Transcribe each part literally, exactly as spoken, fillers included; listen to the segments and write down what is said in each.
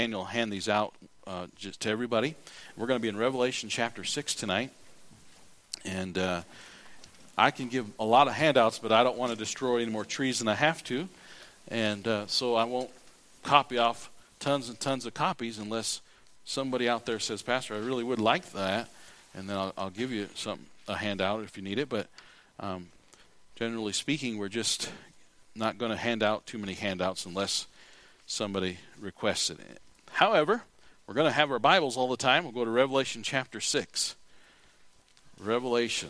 and you'll hand these out uh, just to everybody. We're going to be in Revelation chapter six tonight. And uh, I can give a lot of handouts, but I don't want to destroy any more trees than I have to. And uh, so I won't copy off tons and tons of copies unless somebody out there says, Pastor, I really would like that. And then I'll, I'll give you some a handout if you need it. But um, generally speaking, we're just not going to hand out too many handouts unless somebody requests it. However, we're going to have our Bibles all the time. We'll go to Revelation chapter six. Revelation.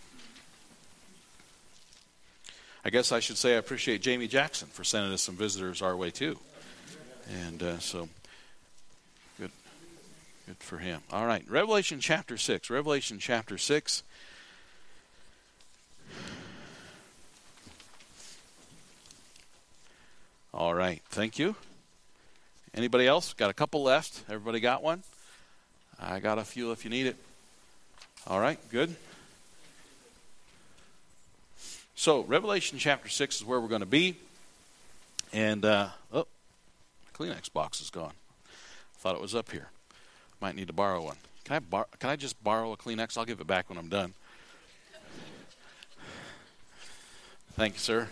I guess I should say I appreciate Jamie Jackson for sending us some visitors our way too. And uh, so, good good for him. All right, Revelation chapter six. Revelation chapter six. All right, thank you. Anybody else? Got a couple left. Everybody got one? I got a few if you need it. All right, good. So, Revelation chapter six is where we're going to be. And, uh, oh, the Kleenex box is gone. I thought it was up here. Might need to borrow one. Can I, bar- can I just borrow a Kleenex? I'll give it back when I'm done. Thank you, sir.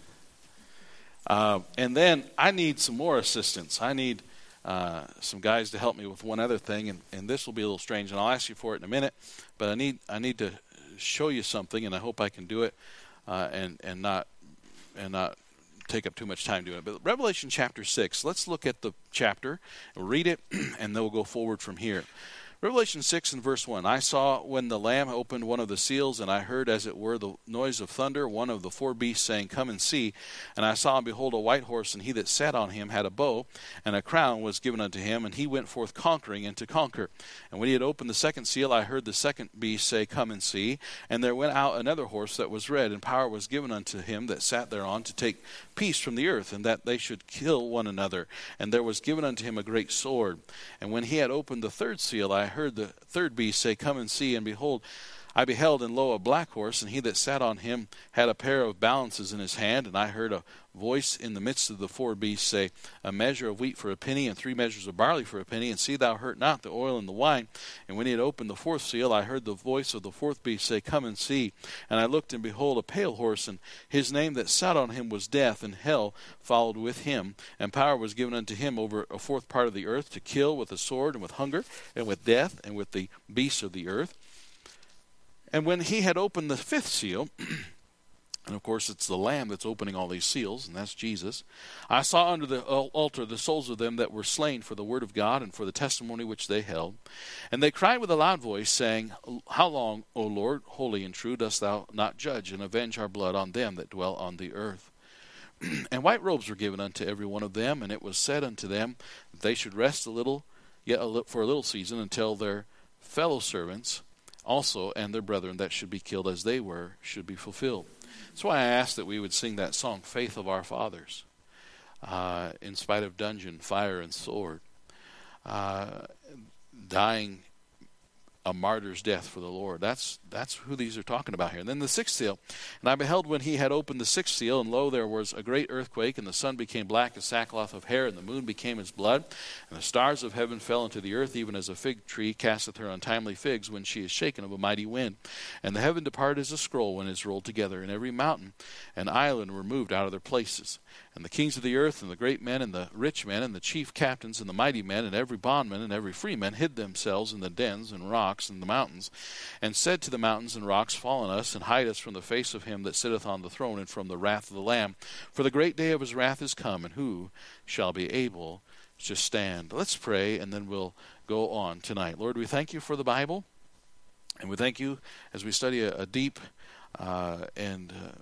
Uh, and then I need some more assistance. I need uh, some guys to help me with one other thing, and, and this will be a little strange, and I'll ask you for it in a minute. But I need I need to show you something, and I hope I can do it uh, and and not and not take up too much time doing it. But Revelation chapter six. Let's look at the chapter, we'll read it, and then we'll go forward from here. Revelation six and verse one. I saw when the Lamb opened one of the seals, and I heard as it were the noise of thunder, one of the four beasts saying, Come and see. And I saw and behold a white horse, and he that sat on him had a bow, and a crown was given unto him, and he went forth conquering and to conquer. And when he had opened the second seal, I heard the second beast say, Come and see. And there went out another horse that was red, and power was given unto him that sat thereon to take peace from the earth, and that they should kill one another. And there was given unto him a great sword. And when he had opened the third seal, I heard the third beast say, Come and see. And behold, I beheld, and lo, a black horse, and he that sat on him had a pair of balances in his hand. And I heard a voice in the midst of the four beasts say, A measure of wheat for a penny, and three measures of barley for a penny, and see thou hurt not the oil and the wine. And when he had opened the fourth seal, I heard the voice of the fourth beast say, Come and see. And I looked, and behold, a pale horse, and his name that sat on him was Death, and hell followed with him. And power was given unto him over a fourth part of the earth, to kill with a sword, and with hunger, and with death, and with the beasts of the earth. And when he had opened the fifth seal, and of course it's the Lamb that's opening all these seals, and that's Jesus, I saw under the altar the souls of them that were slain for the word of God and for the testimony which they held. And they cried with a loud voice, saying, How long, O Lord, holy and true, dost thou not judge and avenge our blood on them that dwell on the earth? And white robes were given unto every one of them, and it was said unto them that they should rest a little, yet a li- for a little season, until their fellow servants also and their brethren that should be killed as they were should be fulfilled. That's why I asked that we would sing that song, Faith of Our Fathers, uh, in spite of dungeon, fire, and sword, uh, dying a martyr's death for the Lord. That's that's who these are talking about here. And then the sixth seal. And I beheld when he had opened the sixth seal, and lo, there was a great earthquake, and the sun became black as sackcloth of hair, and the moon became as blood, and the stars of heaven fell into the earth, even as a fig tree casteth her untimely figs when she is shaken of a mighty wind. And the heaven departed as a scroll when it is rolled together, and every mountain and island were moved out of their places. And the kings of the earth, and the great men, and the rich men, and the chief captains, and the mighty men, and every bondman, and every freeman, hid themselves in the dens and rocks and the mountains, and said to the mountains and rocks, Fall on us, and hide us from the face of him that sitteth on the throne, and from the wrath of the Lamb. For the great day of his wrath is come, and who shall be able to stand? Let's pray, and then we'll go on tonight. Lord, we thank you for the Bible, and we thank you as we study a, a deep uh, and uh,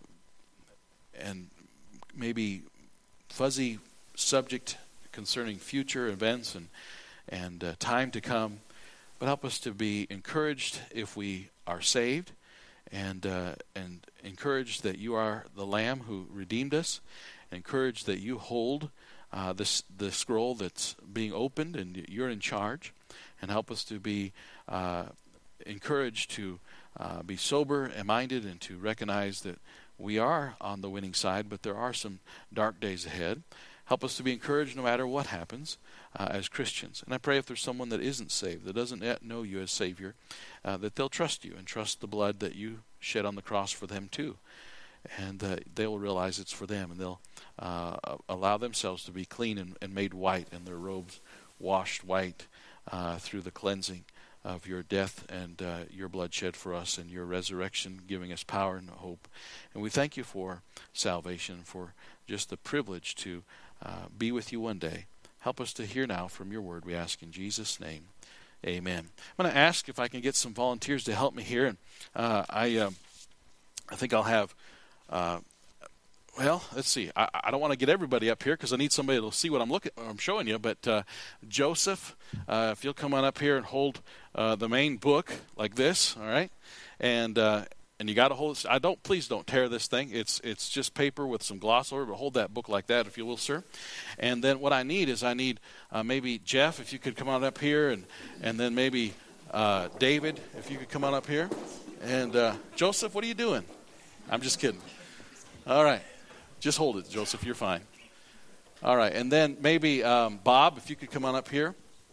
and maybe fuzzy subject concerning future events and and uh, time to come, but help us to be encouraged if we are saved, and uh, and encouraged that you are the Lamb who redeemed us, encouraged that you hold uh, this the scroll that's being opened, and you're in charge, and help us to be uh, encouraged to uh, be sober and minded, and to recognize that we are on the winning side, but there are some dark days ahead. Help us to be encouraged no matter what happens uh, as Christians. And I pray if there's someone that isn't saved, that doesn't yet know you as Savior, uh, that they'll trust you and trust the blood that you shed on the cross for them too. And uh, they will realize it's for them, and they'll uh, allow themselves to be clean and, and made white, and their robes washed white uh, through the cleansing of your death and uh, your blood shed for us, and your resurrection giving us power and hope. And we thank you for salvation, for just the privilege to uh, be with you one day. Help us to hear now from your word, we ask in Jesus' name. Amen. I'm going to ask if I can get some volunteers to help me here. And uh, I, uh, I think I'll have... Uh, well, let's see. I, I don't want to get everybody up here because I need somebody to see what I'm looking, I'm showing you. But uh, Joseph, uh, if you'll come on up here and hold uh, the main book like this, all right? And uh, and you got to hold it. I don't. Please don't tear this thing. It's it's just paper with some gloss over it. But hold that book like that, if you will, sir. And then what I need is I need uh, maybe Jeff, if you could come on up here, and and then maybe uh, David, if you could come on up here, and uh, Joseph, what are you doing? I'm just kidding. All right. Just hold it, Joseph. You're fine. All right. And then maybe um, Bob, if you could come on up here.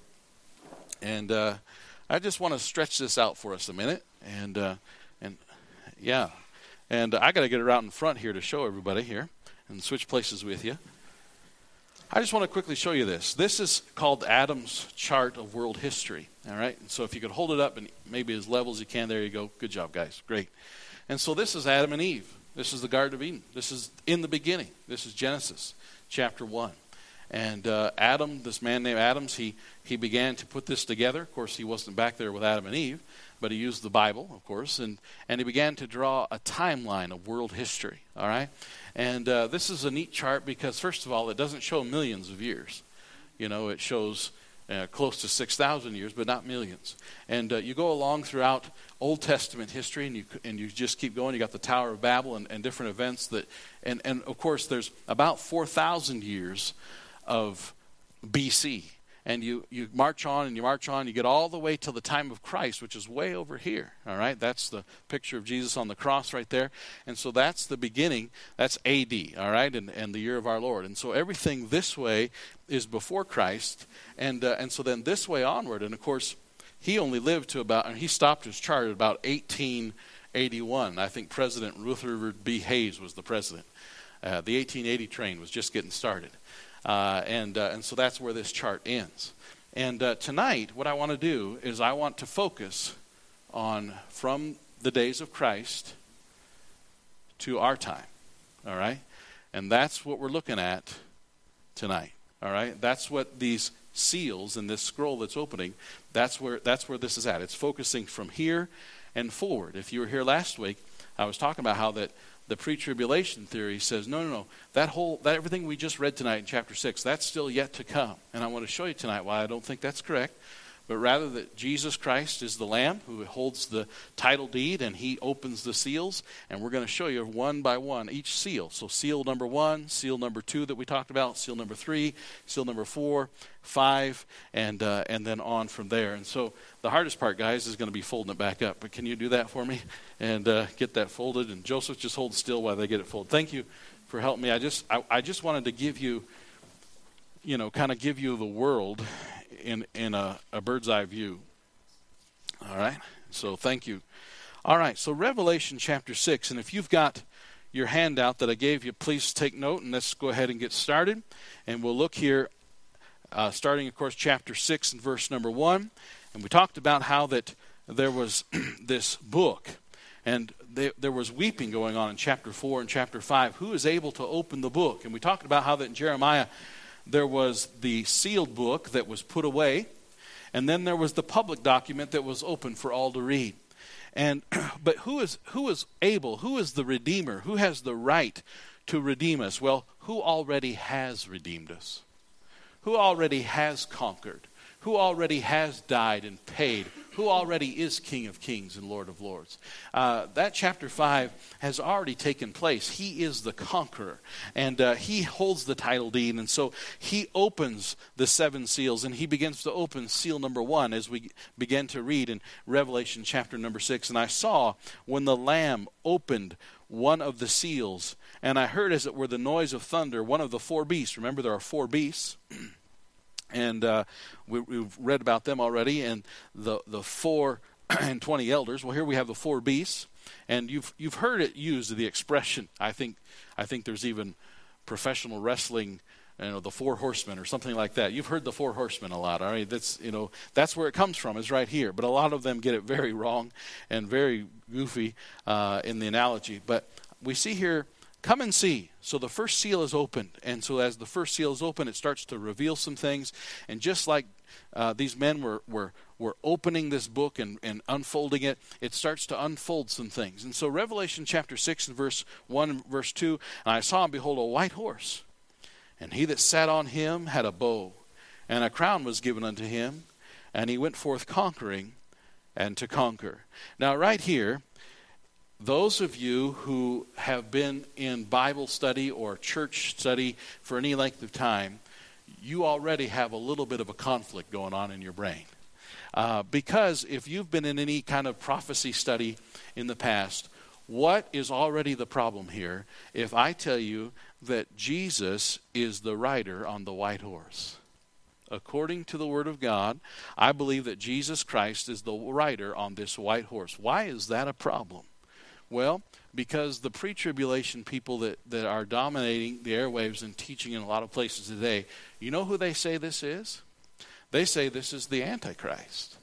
And uh, I just want to stretch this out for us a minute. And, uh, and yeah. And I got to get her out in front here to show everybody here and switch places with you. I just want to quickly show you this. This is called Adam's chart of world history. All right. And so if you could hold it up and maybe as level as you can. There you go. Good job, guys. Great. And so this is Adam and Eve. This is the Garden of Eden. This is in the beginning. This is Genesis chapter one. And uh, Adam, this man named Adams, he, he began to put this together. Of course, he wasn't back there with Adam and Eve, but he used the Bible, of course, and, and he began to draw a timeline of world history, all right? And uh, this is a neat chart because, first of all, it doesn't show millions of years. You know, it shows uh, close to six thousand years, but not millions. And uh, you go along throughout Old Testament history, and you and you just keep going. You got the Tower of Babel and, and different events that, and, and of course, there's about four thousand years of B C. And you, you march on and you march on. You get all the way till the time of Christ, which is way over here. All right, that's the picture of Jesus on the cross right there. And so that's the beginning. That's A D. All right, and, and the year of our Lord. And so everything this way is before Christ, and uh, and so then this way onward. And of course, he only lived to about, and he stopped his chart at about eighteen eighty-one. I think President Rutherford B. Hayes was the president. Uh, the eighteen eighty train was just getting started. Uh, and uh, and so that's where this chart ends. And uh, tonight, what I want to do is I want to focus on from the days of Christ to our time. All right? And that's what we're looking at tonight. All right? That's what these seals in this scroll that's opening, that's where that's where this is at. It's focusing from here and forward. If you were here last week, I was talking about how that the pre-tribulation theory says, no, no, no, that whole, that everything we just read tonight in chapter six, that's still yet to come. And I want to show you tonight why I don't think that's correct, but rather that Jesus Christ is the Lamb who holds the title deed, and he opens the seals, and we're going to show you one by one each seal. So seal number one, seal number two that we talked about, seal number three, seal number four, five, and uh, and then on from there. And so the hardest part, guys, is going to be folding it back up. But can you do that for me and uh, get that folded? And Joseph, just hold still while they get it folded. Thank you for helping me. I just I, I just wanted to give you, you know, kind of give you the world in in a, a bird's eye view. All right. So thank you. All right. So Revelation chapter six, and if you've got your handout that I gave you, please take note, and let's go ahead and get started. And we'll look here. Uh, starting, of course, chapter six and verse number one. And we talked about how that there was this book. And they, there was weeping going on in chapter four and chapter five. Who is able to open the book? And we talked about how that in Jeremiah there was the sealed book that was put away. And then there was the public document that was open for all to read. And but who is who is able? Who is the Redeemer? Who has the right to redeem us? Well, who already has redeemed us? Who already has conquered? Who already has died and paid? Who already is King of Kings and Lord of Lords? Uh, that chapter five has already taken place. He is the conqueror, and uh, he holds the title deed. And so he opens the seven seals, and he begins to open seal number one as we begin to read in Revelation chapter number six. And I saw when the Lamb opened one of the seals, and I heard as it were the noise of thunder, one of the four beasts. Remember, there are four beasts, and uh, we, we've read about them already, and the, the four and twenty elders. Well, here we have the four beasts, and you've you've heard it used, the expression. I think I think there's even professional wrestling, you know, the four horsemen or something like that. You've heard the four horsemen a lot. All right, that's you know that's where it comes from, is right here. But a lot of them get it very wrong and very goofy uh, in the analogy. But we see here, come and see. So the first seal is opened, and so as the first seal is open, it starts to reveal some things. And just like uh, these men were were were opening this book and, and unfolding it, it starts to unfold some things. And so Revelation chapter six and verse one and verse two, and I saw and behold a white horse, and he that sat on him had a bow, and a crown was given unto him, and he went forth conquering and to conquer. Now right here, those of you who have been in Bible study or church study for any length of time, you already have a little bit of a conflict going on in your brain. Uh, because if you've been in any kind of prophecy study in the past, what is already the problem here if I tell you that Jesus is the rider on the white horse? According to the Word of God, I believe that Jesus Christ is the rider on this white horse. Why is that a problem? Well, because the pre-tribulation people that, that are dominating the airwaves and teaching in a lot of places today, you know who they say this is? They say this is the Antichrist.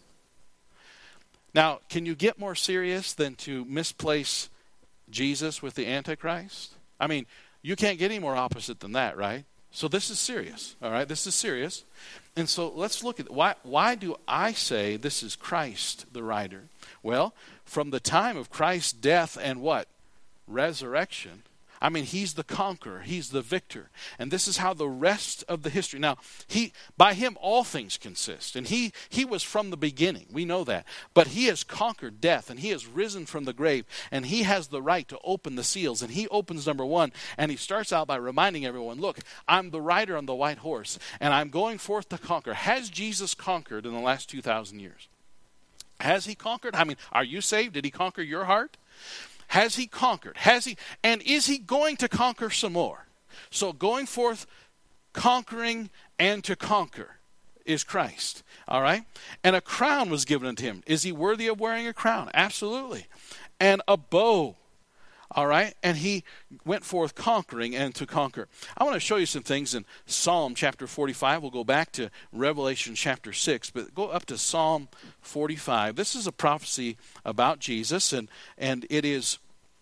Now, can you get more serious than to misplace Jesus with the Antichrist? I mean, you can't get any more opposite than that, right? So this is serious, all right? This is serious. And so let's look at why why do I say this is Christ the rider? Well, from the time of Christ's death and what? Resurrection. I mean, he's the conqueror. He's the victor. And this is how the rest of the history. Now, he by him all things consist. And he, he was from the beginning. We know that. But he has conquered death. And he has risen from the grave. And he has the right to open the seals. And he opens number one. And he starts out by reminding everyone, look, I'm the rider on the white horse. And I'm going forth to conquer. Has Jesus conquered in the last two thousand years? Has he conquered? I mean, are you saved? Did he conquer your heart? Has he conquered? Has he? And is he going to conquer some more? So going forth, conquering and to conquer is Christ. All right? And a crown was given unto him. Is he worthy of wearing a crown? Absolutely. And a bow. All right? And he went forth conquering and to conquer. I want to show you some things in Psalm chapter forty-five. We'll go back to Revelation chapter six, but go up to Psalm forty-five. This is a prophecy about Jesus, and, and it is,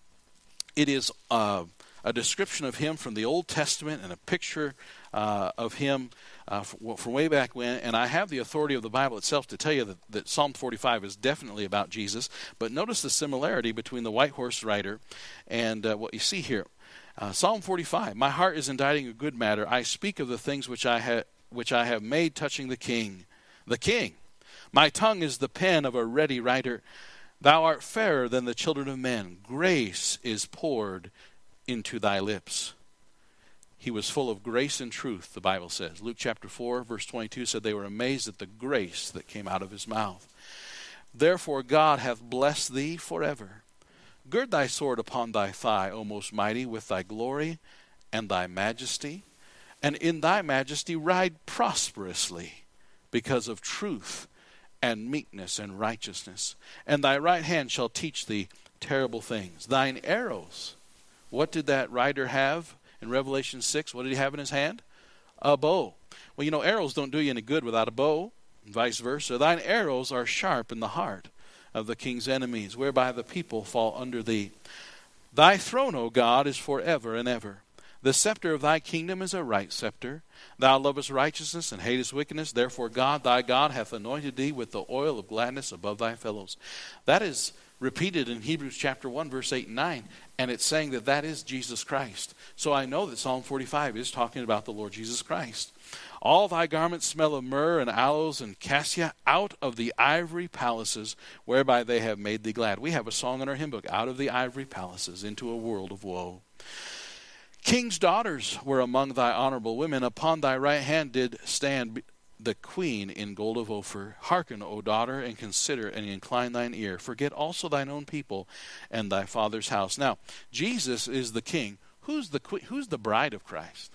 it is uh, a description of him from the Old Testament and a picture uh, of him uh, from, from way back when. And I have the authority of the Bible itself to tell you that, that Psalm forty-five is definitely about Jesus. But notice the similarity between the white horse rider and uh, what you see here. Uh, Psalm forty-five, my heart is inditing a good matter. I speak of the things which I, ha- which I have made touching the King. The King. My tongue is the pen of a ready writer. Thou art fairer than the children of men. Grace is poured into thy lips. He was full of grace and truth, the Bible says. Luke chapter four, verse twenty-two said they were amazed at the grace that came out of his mouth. Therefore God hath blessed thee forever. Gird thy sword upon thy thigh, O most mighty, with thy glory and thy majesty. And in thy majesty ride prosperously because of truth and meekness and righteousness. And thy right hand shall teach thee terrible things. Thine arrows. What did that rider have in Revelation six? What did he have in his hand? A bow. Well, you know, arrows don't do you any good without a bow, and vice versa. Thine arrows are sharp in the heart of the king's enemies, whereby the people fall under thee. Thy throne, O God, is forever and ever. The scepter of thy kingdom is a right scepter. Thou lovest righteousness and hatest wickedness. Therefore God, thy God, hath anointed thee with the oil of gladness above thy fellows. That is repeated in Hebrews chapter one, verse eight and nine. And it's saying that that is Jesus Christ. So I know that Psalm forty-five is talking about the Lord Jesus Christ. All thy garments smell of myrrh and aloes and cassia out of the ivory palaces whereby they have made thee glad. We have a song in our hymn book, out of the ivory palaces into a world of woe. King's daughters were among thy honorable women. Upon thy right hand did stand the queen in gold of Ophir. Hearken, O daughter, and consider, and incline thine ear. Forget also thine own people and thy father's house. Now, Jesus is the king. Who's the que- who's the bride of Christ?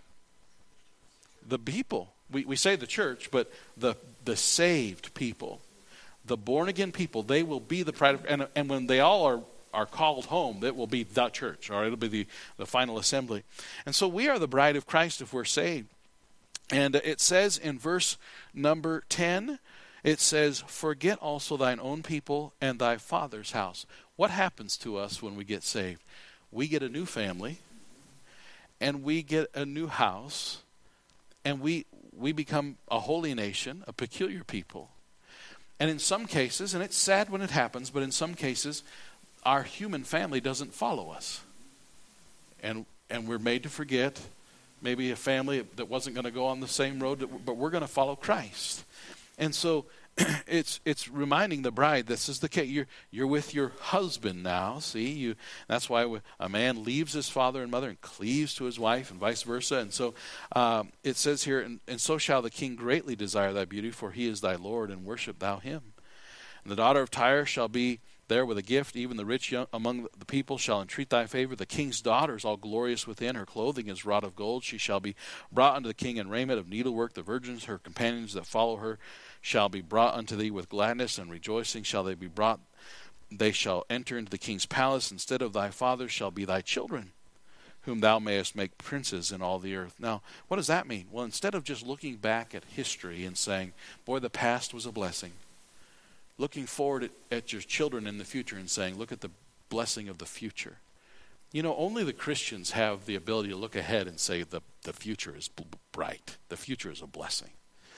The people. We we say the church, but the the saved people, the born again people, they will be the bride of, and and when they all are are called home, it will be the church, or it'll be the, the final assembly. And so we are the bride of Christ if we're saved. And it says in verse number ten, it says, forget also thine own people and thy father's house. What happens to us when we get saved? We get a new family, and we get a new house, and we we become a holy nation, a peculiar people. And in some cases, and it's sad when it happens, but in some cases, our human family doesn't follow us. And and we're made to forget maybe a family that wasn't going to go on the same road, but we're going to follow Christ. And so it's it's reminding the bride, this is the case. You're, you're with your husband now, see? you. That's why a man leaves his father and mother and cleaves to his wife and vice versa. And so um, it says here, and, and so shall the king greatly desire thy beauty, for he is thy Lord, and worship thou him. And the daughter of Tyre shall be there with a gift, even the rich young among the people shall entreat thy favor. The king's daughter is all glorious within. Her clothing is wrought of gold. She shall be brought unto the king in raiment of needlework. The virgins, her companions that follow her, shall be brought unto thee with gladness and rejoicing. Shall they be brought? They shall enter into the king's palace. Instead of thy fathers shall be thy children, whom thou mayest make princes in all the earth. Now, what does that mean? Well, instead of just looking back at history and saying, boy, the past was a blessing, looking forward at, at your children in the future and saying, look at the blessing of the future. You know, only the Christians have the ability to look ahead and say the, the future is bright. The future is a blessing.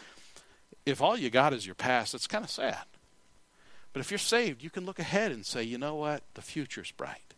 If all you got is your past, it's kind of sad. But if you're saved, you can look ahead and say, you know what? The future's bright.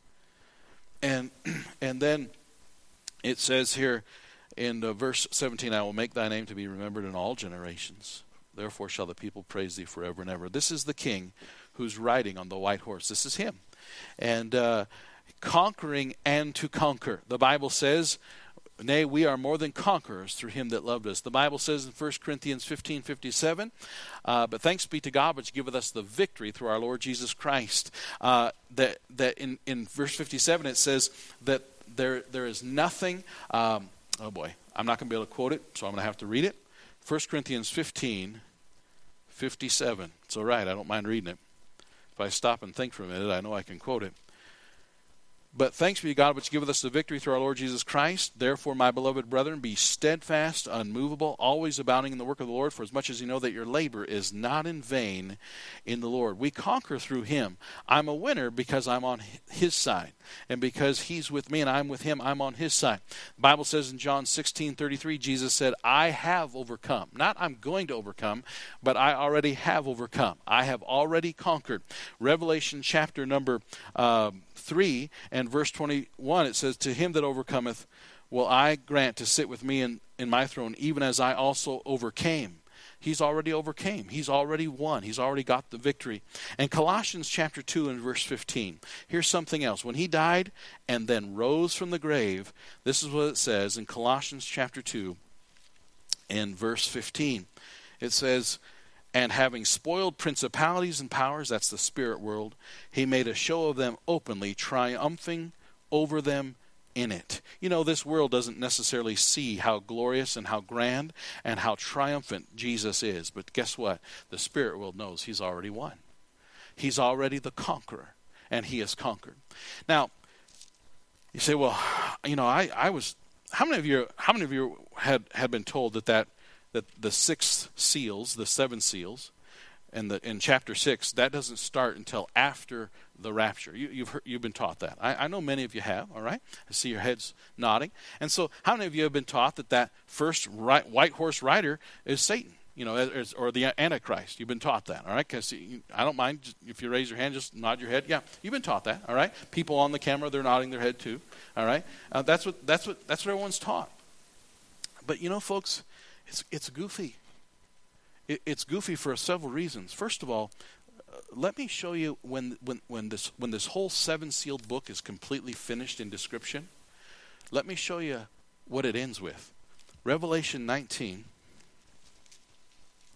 And and then it says here in uh, verse seventeen, I will make thy name to be remembered in all generations. Therefore shall the people praise thee forever and ever. This is the king who's riding on the white horse. This is him. And uh, conquering and to conquer. The Bible says, nay, we are more than conquerors through him that loved us. The Bible says in First Corinthians fifteen fifty-seven, uh, but thanks be to God which giveth us the victory through our Lord Jesus Christ. Uh, that that in, in verse fifty-seven it says that there there is nothing, um, oh boy, I'm not going to be able to quote it, so I'm going to have to read it. First Corinthians fifteen fifty-seven. It's all right, I don't mind reading it. If I stop and think for a minute, I know I can quote it. But thanks be to God which giveth us the victory through our Lord Jesus Christ. Therefore, my beloved brethren, be steadfast, unmovable, always abounding in the work of the Lord, for as much as you know that your labor is not in vain in the Lord. We conquer through him. I'm a winner because I'm on his side. And because he's with me and I'm with him, I'm on his side. The Bible says in John sixteen thirty-three, Jesus said, I have overcome. Not I'm going to overcome, but I already have overcome. I have already conquered. Revelation chapter number uh, three and verse twenty-one, it says, to him that overcometh will I grant to sit with me in, in my throne, even as I also overcame. He's already overcame. He's already won. He's already got the victory. And Colossians chapter two and verse fifteen. Here's something else. When he died and then rose from the grave, this is what it says in Colossians chapter two and verse fifteen. It says, and having spoiled principalities and powers, that's the spirit world, he made a show of them openly, triumphing over them in it. You know, this world doesn't necessarily see how glorious and how grand and how triumphant Jesus is. But guess what? The spirit world knows he's already won. He's already the conqueror, and he has conquered. Now, you say, well, you know, I, I was, how many of you, how many of you had, had been told that, that that the six seals, the seven seals, and the in chapter six, that doesn't start until after the rapture? You, you've heard, you've been taught that. I, I know many of you have. All right, I see your heads nodding. And so, how many of you have been taught that that first right, white horse rider is Satan? You know, as, or the Antichrist? You've been taught that. All right, because I don't mind just, if you raise your hand, just nod your head. Yeah, you've been taught that. All right, people on the camera, they're nodding their head too. All right, uh, that's what that's what that's what everyone's taught. But you know, folks, It's it's goofy. It, it's goofy for several reasons. First of all, uh, let me show you when when when this when this whole seven sealed book is completely finished in description. Let me show you what it ends with. Revelation nineteen.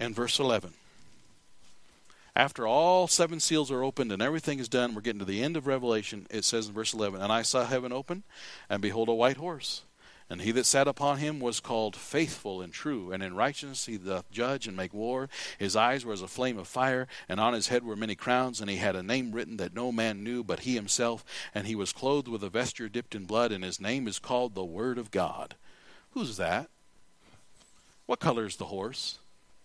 and verse eleven. After all seven seals are opened and everything is done, we're getting to the end of Revelation. It says in verse eleven, and I saw heaven open, and behold a white horse. And he that sat upon him was called Faithful and True, and in righteousness he doth judge and make war. His eyes were as a flame of fire, and on his head were many crowns, and he had a name written that no man knew but he himself. And he was clothed with a vesture dipped in blood, and his name is called the Word of God. Who's that? What color is the horse?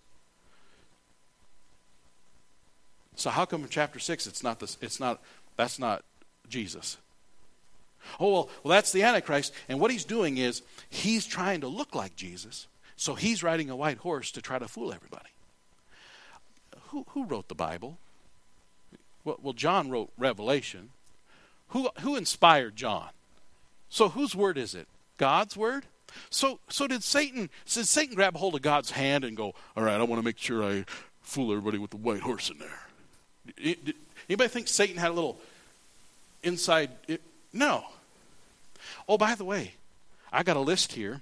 So how come in chapter six it's not this? It's not. That's not Jesus. Oh well, well that's the Antichrist, and what he's doing is he's trying to look like Jesus. So he's riding a white horse to try to fool everybody. Who who wrote the Bible? Well, well John wrote Revelation. Who who inspired John? So whose word is it? God's word? So so did Satan? Did Satan grab hold of God's hand and go, all right, I want to make sure I fool everybody with the white horse in there? Anybody think Satan had a little inside? It, no. Oh, by the way, I got a list here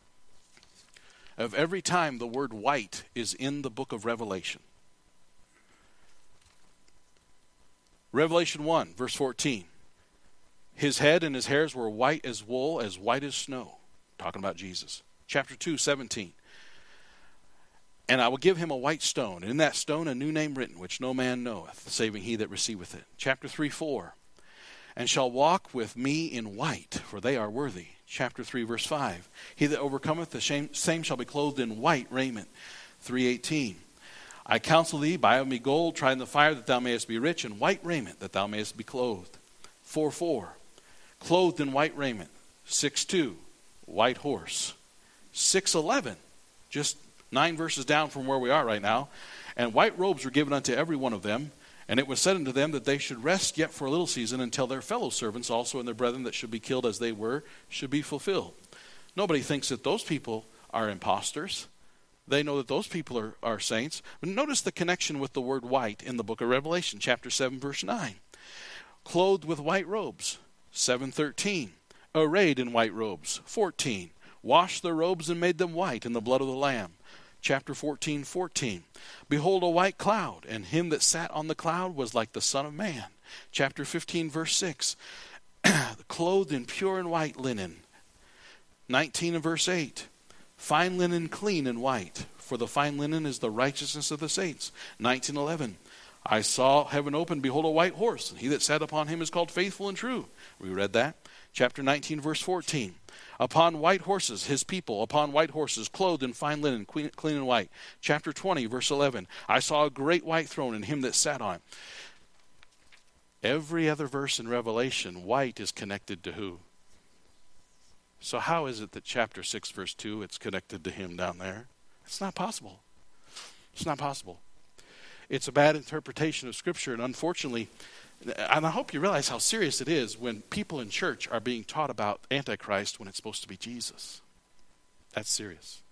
of every time the word white is in the book of Revelation. Revelation one, verse fourteen. His head and his hairs were white as wool, as white as snow. Talking about Jesus. Chapter two, seventeen. And I will give him a white stone, and in that stone a new name written, which no man knoweth, saving he that receiveth it. Chapter three, four. And shall walk with me in white, for they are worthy. Chapter three, verse five. He that overcometh, the same shall be clothed in white raiment. three eighteen. I counsel thee, buy of me gold, tried in the fire, that thou mayest be rich, and white raiment, that thou mayest be clothed. four four. Clothed in white raiment. six two. White horse. six eleven. Just nine verses down from where we are right now. And white robes were given unto every one of them. And it was said unto them that they should rest yet for a little season, until their fellow servants also and their brethren that should be killed as they were should be fulfilled. Nobody thinks that those people are imposters. They know that those people are, are saints. But notice the connection with the word white in the book of Revelation, chapter seven, verse nine. Clothed with white robes, seven thirteen. Arrayed in white robes, fourteen. Washed their robes and made them white in the blood of the Lamb. Chapter fourteen, fourteen. Behold a white cloud, and him that sat on the cloud was like the Son of Man. Chapter fifteen, verse six. Clothed in pure and white linen. nineteen and verse eight. Fine linen, clean and white, for the fine linen is the righteousness of the saints. nineteen eleven. I saw heaven open, behold a white horse, and he that sat upon him is called Faithful and True. We read that. Chapter nineteen, verse fourteen. Upon white horses, his people, upon white horses, clothed in fine linen, clean and white. Chapter twenty, verse eleven. I saw a great white throne, and him that sat on it. Every other verse in Revelation, white is connected to who? So how is it that chapter six, verse two, it's connected to him down there? It's not possible. It's not possible. It's a bad interpretation of Scripture, and unfortunately, and I hope you realize how serious it is when people in church are being taught about Antichrist when it's supposed to be Jesus. That's serious.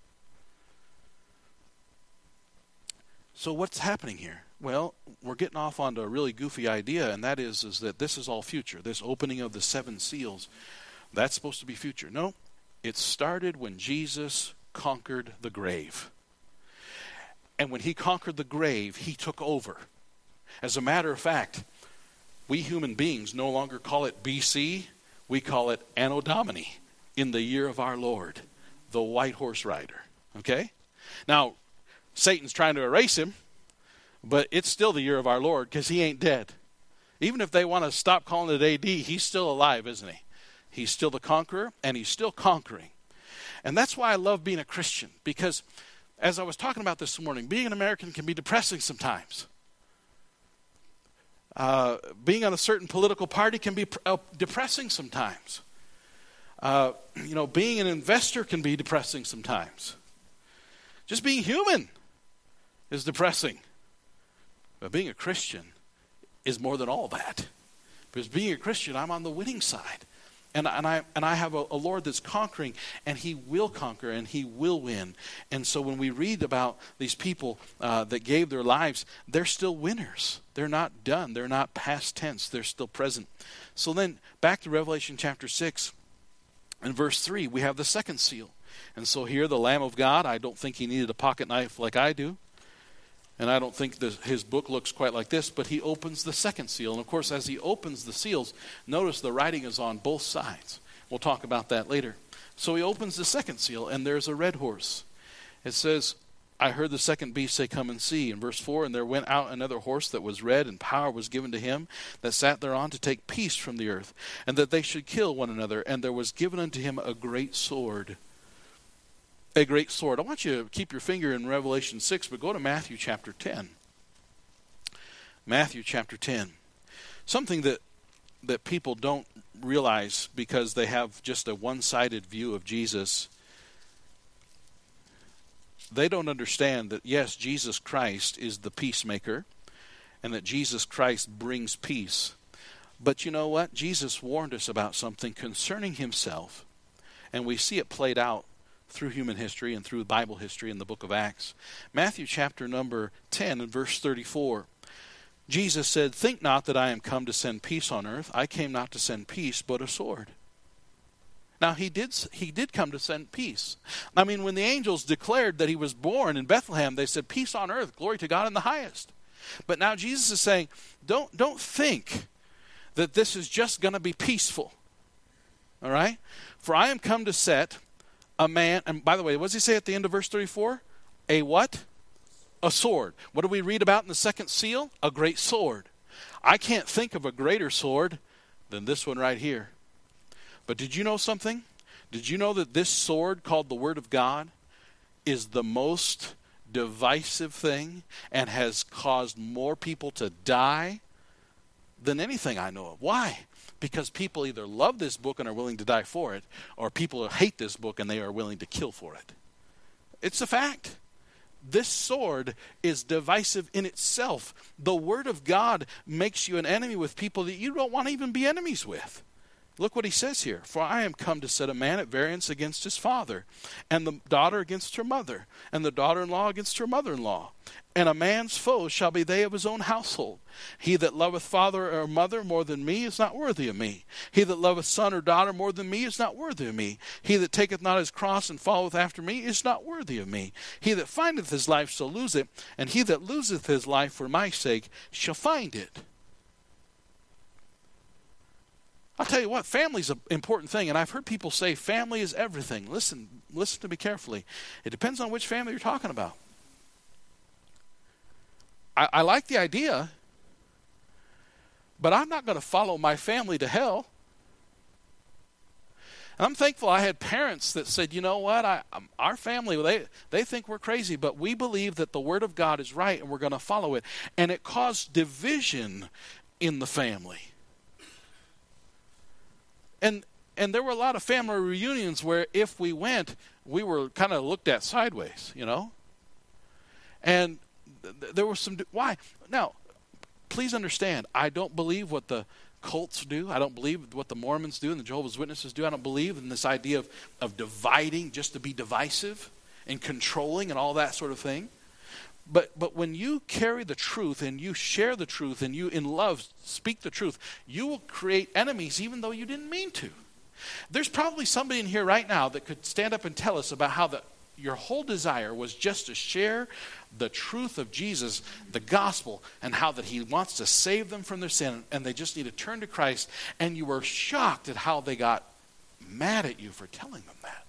So what's happening here? Well, we're getting off onto a really goofy idea, and that is, is that this is all future. This opening of the seven seals, that's supposed to be future. No, it started when Jesus conquered the grave. And when he conquered the grave, he took over. As a matter of fact, we human beings no longer call it B C. We call it Anno Domini, in the year of our Lord, the white horse rider. Okay? Now, Satan's trying to erase him, but it's still the year of our Lord because he ain't dead. Even if they want to stop calling it A D, he's still alive, isn't he? He's still the conqueror, and he's still conquering. And that's why I love being a Christian, because as I was talking about this morning, being an American can be depressing sometimes. Uh, being on a certain political party can be uh, depressing sometimes. Uh, you know, being an investor can be depressing sometimes. Just being human is depressing. But being a Christian is more than all that. Because being a Christian, I'm on the winning side. And, and I and I have a, a Lord that's conquering, and he will conquer, and he will win. And so when we read about these people uh, that gave their lives, they're still winners. They're not done. They're not past tense. They're still present. So then back to Revelation chapter six and verse three, we have the second seal. And so here the Lamb of God, I don't think he needed a pocket knife like I do. And I don't think the, his book looks quite like this, but he opens the second seal. And of course, as he opens the seals, notice the writing is on both sides. We'll talk about that later. So he opens the second seal, and there's a red horse. It says, I heard the second beast say, come and see. In verse four, and there went out another horse that was red, and power was given to him that sat thereon to take peace from the earth, and that they should kill one another. And there was given unto him a great sword. A great sword. I want you to keep your finger in Revelation six, but go to Matthew chapter ten. Matthew chapter ten. Something that, that people don't realize because they have just a one-sided view of Jesus. They don't understand that, yes, Jesus Christ is the peacemaker and that Jesus Christ brings peace. But you know what? Jesus warned us about something concerning himself, and we see it played out through human history and through Bible history in the book of Acts. Matthew chapter number ten and verse thirty-four. Jesus said, think not that I am come to send peace on earth. I came not to send peace, but a sword. Now, he did he did come to send peace. I mean, when the angels declared that he was born in Bethlehem, they said, peace on earth, glory to God in the highest. But now Jesus is saying, don't, don't think that this is just going to be peaceful. All right? For I am come to set a man, and by the way, what does he say at the end of verse thirty-four? A what? A sword. What do we read about in the second seal? A great sword. I can't think of a greater sword than this one right here. But did you know something? Did you know that this sword called the Word of God is the most divisive thing and has caused more people to die than anything I know of? Why? Because people either love this book and are willing to die for it, or people hate this book and they are willing to kill for it. It's a fact. This sword is divisive in itself. The Word of God makes you an enemy with people that you don't want to even be enemies with. Look what he says here. For I am come to set a man at variance against his father, and the daughter against her mother, and the daughter-in-law against her mother-in-law. And a man's foes shall be they of his own household. He that loveth father or mother more than me is not worthy of me. He that loveth son or daughter more than me is not worthy of me. He that taketh not his cross and followeth after me is not worthy of me. He that findeth his life shall lose it, and he that loseth his life for my sake shall find it. I'll tell you what, family's an important thing, and I've heard people say family is everything. Listen, listen to me carefully. It depends on which family you're talking about. I, I like the idea, but I'm not going to follow my family to hell. And I'm thankful I had parents that said, you know what, I, um, our family, they, they think we're crazy, but we believe that the Word of God is right, and we're going to follow it. And it caused division in the family. And and there were a lot of family reunions where if we went, we were kind of looked at sideways, you know. And th- there was some, why? Now, please understand, I don't believe what the cults do. I don't believe what the Mormons do and the Jehovah's Witnesses do. I don't believe in this idea of, of dividing just to be divisive and controlling and all that sort of thing. But but when you carry the truth and you share the truth and you in love speak the truth, you will create enemies even though you didn't mean to. There's probably somebody in here right now that could stand up and tell us about how the, your whole desire was just to share the truth of Jesus, the gospel, and how that he wants to save them from their sin and they just need to turn to Christ, and you were shocked at how they got mad at you for telling them that.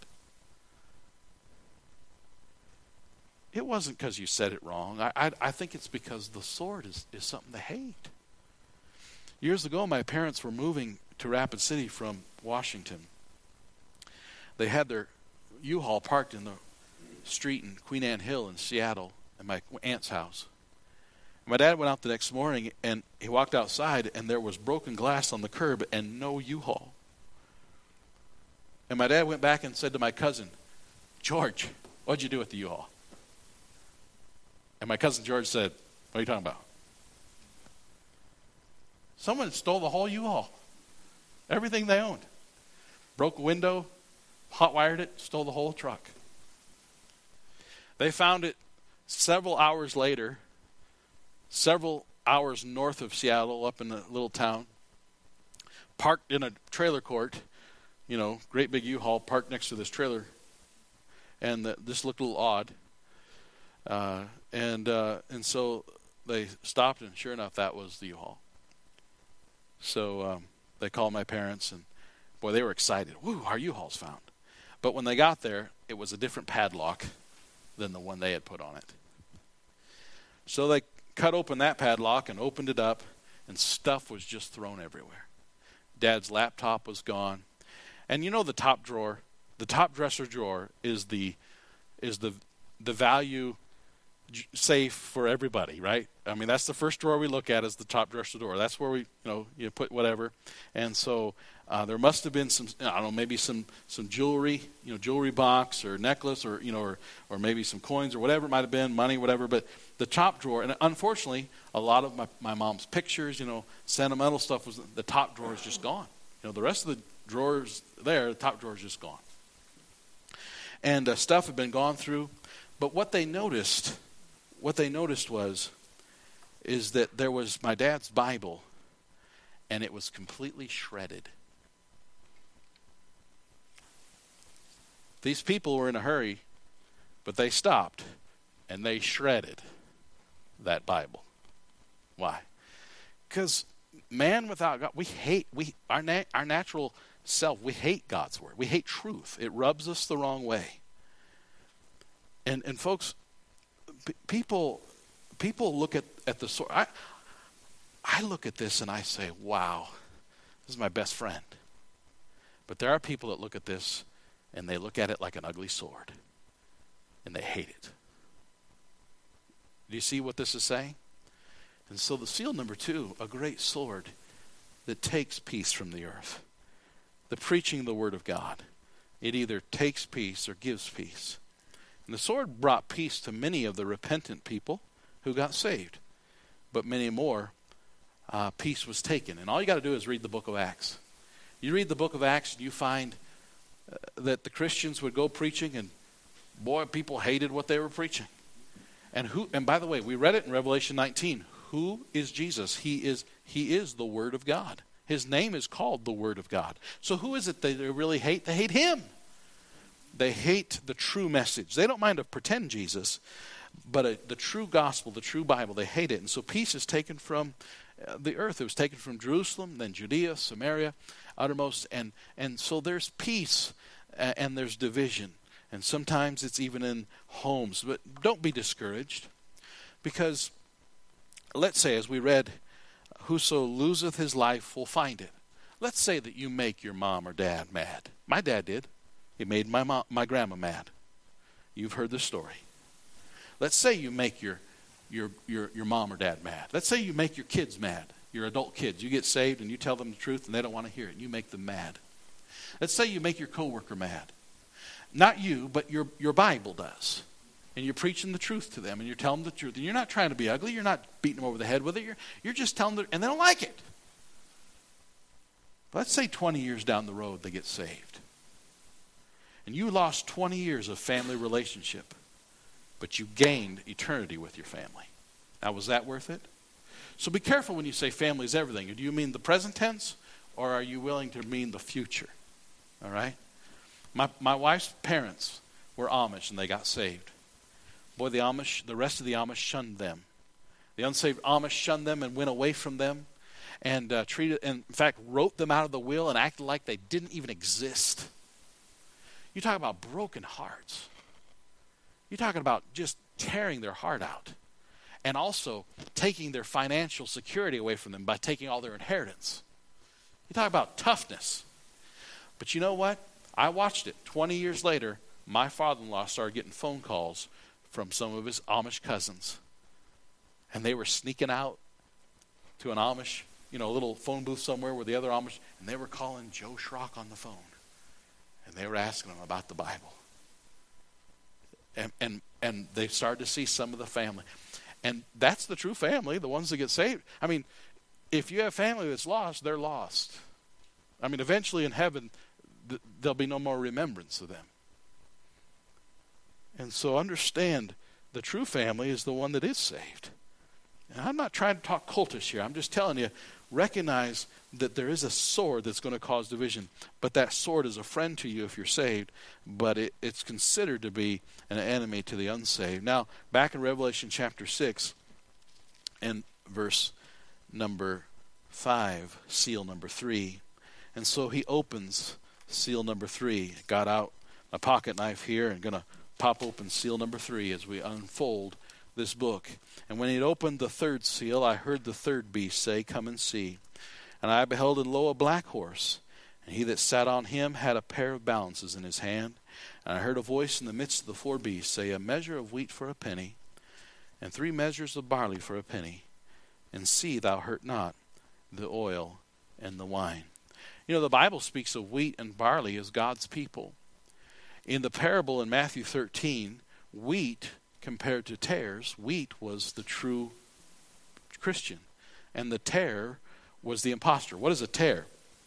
It wasn't because you said it wrong. I, I I think it's because the sword is, is something they hate. Years ago, my parents were moving to Rapid City from Washington. They had their U-Haul parked in the street in Queen Anne Hill in Seattle at my aunt's house. My dad went out the next morning, and he walked outside, and there was broken glass on the curb and no U-Haul. And my dad went back and said to my cousin, George, what'd you do with the U-Haul? And my cousin George said, what are you talking about? Someone stole the whole U-Haul. Everything they owned. Broke a window, hot wired it, stole the whole truck. They found it several hours later, several hours north of Seattle, up in a little town, parked in a trailer court, you know, great big U-Haul parked next to this trailer. And the, this looked a little odd. Uh, And uh, and so they stopped, and sure enough, that was the U-Haul. So um, they called my parents, and boy, they were excited. Woo, our U-Haul's found. But when they got there, it was a different padlock than the one they had put on it. So they cut open that padlock and opened it up, and stuff was just thrown everywhere. Dad's laptop was gone. And you know the top drawer, the top dresser drawer is the is the the value safe for everybody, right? I mean, that's the first drawer we look at is the top dresser drawer. That's where we, you know, you put whatever. And so uh, there must have been some, I don't know, maybe some, some jewelry, you know, jewelry box or necklace or, you know, or, or maybe some coins or whatever it might have been, money, whatever. But the top drawer, and unfortunately, a lot of my, my mom's pictures, you know, sentimental stuff was, the top drawer is just gone. You know, the rest of the drawers there, the top drawer is just gone. And uh, stuff had been gone through. But what they noticed, what they noticed was, is that there was my dad's Bible, and it was completely shredded. These people were in a hurry, but they stopped, and they shredded that Bible. Why? Because man without God, we hate, we our na- our natural self, we hate God's word. We hate truth. It rubs us the wrong way. And and folks, p- people people look at, at the source. I, I look at this and I say, wow, this is my best friend. But there are people that look at this and they look at it like an ugly sword. And they hate it. Do you see what this is saying? And so the seal number two, a great sword that takes peace from the earth. The preaching of the word of God. It either takes peace or gives peace. And the sword brought peace to many of the repentant people who got saved. But many more, uh, peace was taken. And all you got to do is read the book of Acts. You read the book of Acts and you find uh, that the Christians would go preaching, and boy, people hated what they were preaching. And who? And by the way, we read it in Revelation nineteen. Who is Jesus? He is He is the Word of God. His name is called the Word of God. So who is it they really hate? They hate Him. They hate the true message. They don't mind a pretend Jesus, but a, the true gospel, the true Bible, they hate it. And so peace is taken from uh, the earth. It was taken from Jerusalem, then Judea, Samaria, uttermost. And, and so there's peace uh, and there's division. And sometimes it's even in homes. But don't be discouraged, because let's say, as we read, whoso loseth his life will find it. Let's say that you make your mom or dad mad. My dad did. He made my mom, my grandma mad. You've heard the story. Let's say you make your, your, your, your mom or dad mad. Let's say you make your kids mad, your adult kids. You get saved and you tell them the truth and they don't want to hear it. You make them mad. Let's say you make your coworker mad. Not you, but your, your Bible does. And you're preaching the truth to them, and you're telling them the truth. And you're not trying to be ugly. You're not beating them over the head with it. You're, you're just telling them, and they don't like it. Let's say twenty years down the road they get saved. And you lost twenty years of family relationship, but you gained eternity with your family. Now, was that worth it? So be careful when you say family is everything. Do you mean the present tense, or are you willing to mean the future? All right? My, my wife's parents were Amish, and they got saved. Boy, the Amish, the rest of the Amish shunned them. The unsaved Amish shunned them and went away from them, and uh, treated, and in fact, wrote them out of the will and acted like they didn't even exist. You talk about broken hearts. You're talking about just tearing their heart out, and also taking their financial security away from them by taking all their inheritance. You talk about toughness. But you know what? I watched it. twenty years later, my father-in-law started getting phone calls from some of his Amish cousins. And they were sneaking out to an Amish, you know, a little phone booth somewhere where the other Amish, and they were calling Joe Schrock on the phone. And they were asking him about the Bible. And, and, and they started to see some of the family. And that's the true family, the ones that get saved. I mean, if you have family that's lost, they're lost. I mean, eventually in heaven, th- there'll be no more remembrance of them. And so understand, the true family is the one that is saved. And I'm not trying to talk cultish here. I'm just telling you, recognize that there is a sword that's going to cause division. But that sword is a friend to you if you're saved, but it, it's considered to be an enemy to the unsaved. Now, back in Revelation chapter six and verse number five, seal number three. And so he opens seal number three. Got out a pocket knife here and going to pop open seal number three as we unfold this book. And when he had opened the third seal, I heard the third beast say, "Come and see." And I beheld, and lo, a black horse, and he that sat on him had a pair of balances in his hand. And I heard a voice in the midst of the four beasts say, "A measure of wheat for a penny, and three measures of barley for a penny. And see thou hurt not the oil and the wine." You know, the Bible speaks of wheat and barley as God's people. In the parable in Matthew thirteen, wheat compared to tares, wheat was the true Christian, and the tare was the impostor. What is a tare?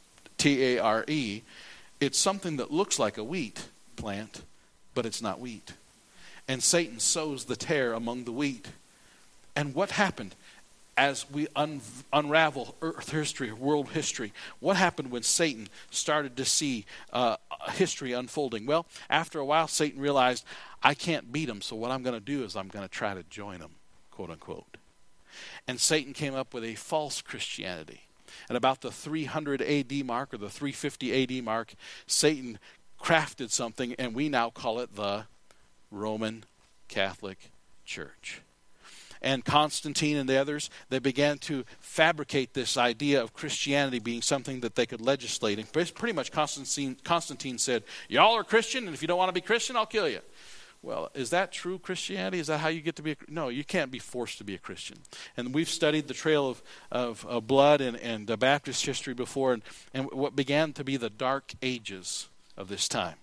T A R E. It's something that looks like a wheat plant, but it's not wheat. And Satan sows the tare among the wheat. And what happened as we un- unravel earth history, world history? What happened when Satan started to see uh, history unfolding? Well, after a while, Satan realized, I can't beat him, so what I'm going to do is I'm going to try to join him, quote unquote. And Satan came up with a false Christianity. At about the three hundred A D mark, or the three fifty A D mark, Satan crafted something, and we now call it the Roman Catholic Church. And Constantine and the others, they began to fabricate this idea of Christianity being something that they could legislate. And pretty much Constantine, Constantine said, y'all are Christian, and if you don't want to be Christian, I'll kill you. Well, is that true Christianity? Is that how you get to be a No, you can't be forced to be a Christian. And we've studied the trail of, of, of blood and, and uh, Baptist history before, and, and what began to be the dark ages of this time.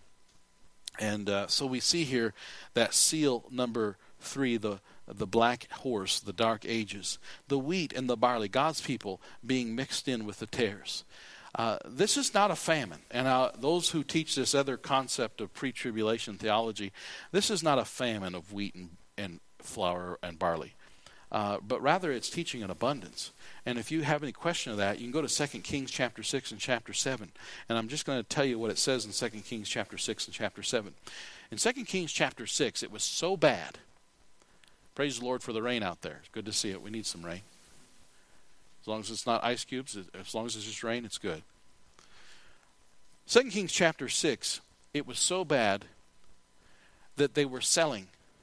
And uh, so we see here that seal number three, the the black horse, the dark ages, the wheat and the barley, God's people being mixed in with the tares. Uh, this is not a famine. And uh, those who teach this other concept of pre-tribulation theology, this is not a famine of wheat and, and flour and barley. Uh, but rather it's teaching an abundance. And if you have any question of that, you can go to Second Kings chapter six and chapter seven. And I'm just going to tell you what it says in Second Kings chapter six and chapter seven. In Second Kings chapter six, it was so bad. Praise the Lord for the rain out there. It's good to see it. We need some rain. As long as it's not ice cubes, as long as it's just rain, it's good. Second Kings chapter six, it was so bad that they were selling.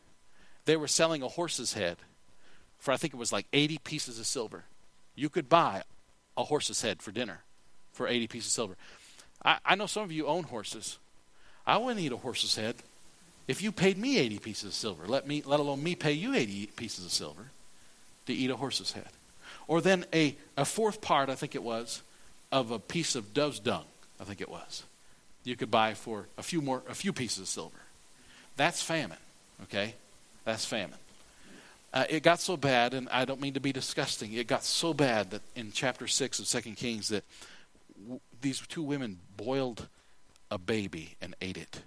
They were selling a horse's head for, I think it was like eighty pieces of silver. You could buy a horse's head for dinner for eighty pieces of silver. I, I know some of you own horses. I wouldn't eat a horse's head if you paid me eighty pieces of silver. Let me, let alone me pay you eighty pieces of silver to eat a horse's head. Or then a, a fourth part, I think it was, of a piece of dove's dung, I think it was. You could buy for a few more, a few pieces of silver. That's famine, okay? That's famine. Uh, it got so bad, and I don't mean to be disgusting, it got so bad that in chapter six of Second Kings that w- these two women boiled a baby and ate it.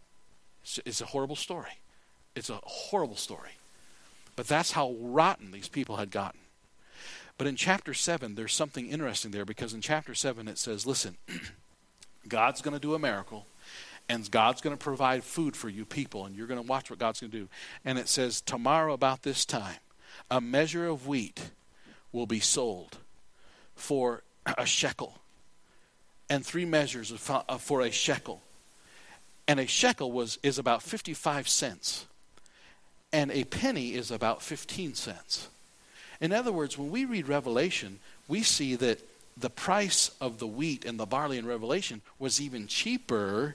It's, it's a horrible story. It's a horrible story. But that's how rotten these people had gotten. But in chapter seven, there's something interesting there, because in chapter seven it says, listen, God's going to do a miracle, and God's going to provide food for you people, and you're going to watch what God's going to do. And it says, tomorrow about this time, a measure of wheat will be sold for a shekel, and three measures of, for a shekel. And a shekel was is about fifty-five cents, and a penny is about fifteen cents. In other words, when we read Revelation, we see that the price of the wheat and the barley in Revelation was even cheaper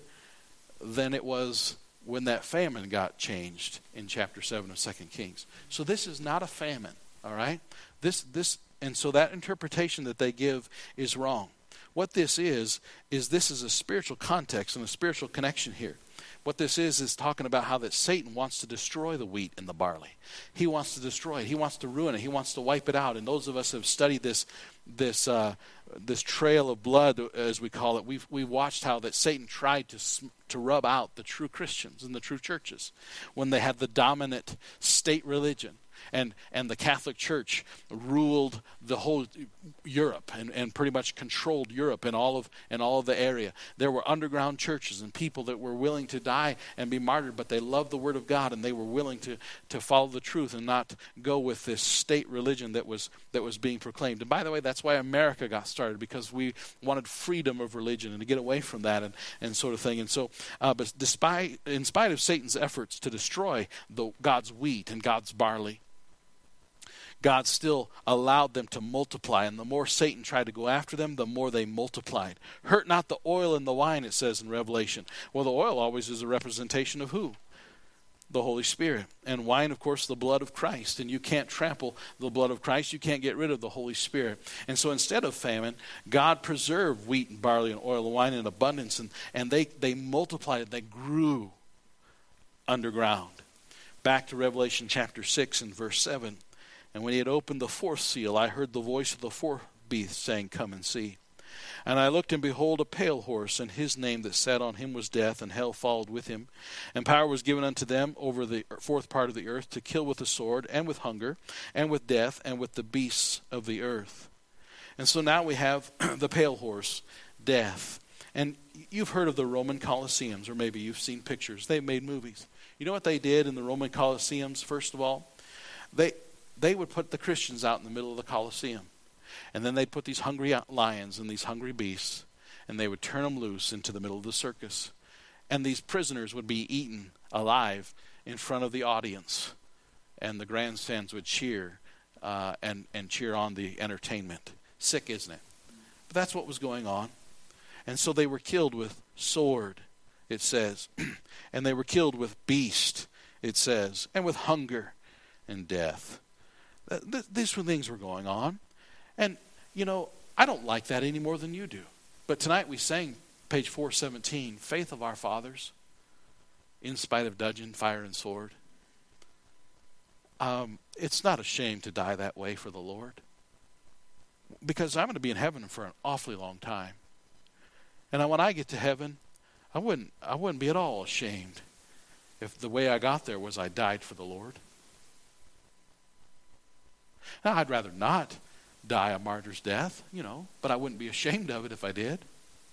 than it was when that famine got changed in chapter seven of Second Kings. So this is not a famine, all right? This this and so that interpretation that they give is wrong. What this is, is this is a spiritual context and a spiritual connection here. What this is, is talking about how that Satan wants to destroy the wheat and the barley. He wants to destroy it. He wants to ruin it. He wants to wipe it out. And those of us who have studied this this uh, this trail of blood, as we call it, we've we've watched how that Satan tried to to rub out the true Christians and the true churches when they had the dominant state religion. And and the Catholic Church ruled the whole Europe and, and pretty much controlled Europe and all of and all of the area. There were underground churches and people that were willing to die and be martyred, but they loved the Word of God and they were willing to, to follow the truth and not go with this state religion that was that was being proclaimed. And by the way, that's why America got started, because we wanted freedom of religion and to get away from that and, and sort of thing. And so, uh, but despite in spite of Satan's efforts to destroy the God's wheat and God's barley, God still allowed them to multiply. And the more Satan tried to go after them, the more they multiplied. Hurt not the oil and the wine, it says in Revelation. Well, the oil always is a representation of who? The Holy Spirit. And wine, of course, the blood of Christ. And you can't trample the blood of Christ. You can't get rid of the Holy Spirit. And so instead of famine, God preserved wheat and barley and oil and wine in abundance. And, and they, they multiplied. They grew underground. Back to Revelation chapter six and verse seven. And when he had opened the fourth seal, I heard the voice of the fourth beast saying, Come and see. And I looked, and behold, a pale horse, and his name that sat on him was Death, and hell followed with him. And power was given unto them over the fourth part of the earth to kill with the sword, and with hunger, and with death, and with the beasts of the earth. And so now we have the pale horse, Death. And you've heard of the Roman Colosseums, or maybe you've seen pictures. They made movies. You know what they did in the Roman Colosseums, first of all? They... They would put the Christians out in the middle of the Colosseum. And then they'd put these hungry lions and these hungry beasts, and they would turn them loose into the middle of the circus. And these prisoners would be eaten alive in front of the audience. And the grandstands would cheer uh, and, and cheer on the entertainment. Sick, isn't it? But that's what was going on. And so they were killed with sword, it says. And they were killed with beast, it says. And with hunger and death. These were things were going on. And, you know, I don't like that any more than you do. But tonight we sang page four seventeen, Faith of Our Fathers, in spite of dungeon, fire, and sword. Um, it's not a shame to die that way for the Lord. Because I'm going to be in heaven for an awfully long time. And when I get to heaven, I wouldn't, I wouldn't be at all ashamed if the way I got there was I died for the Lord. Now, I'd rather not die a martyr's death, you know, but I wouldn't be ashamed of it if I did.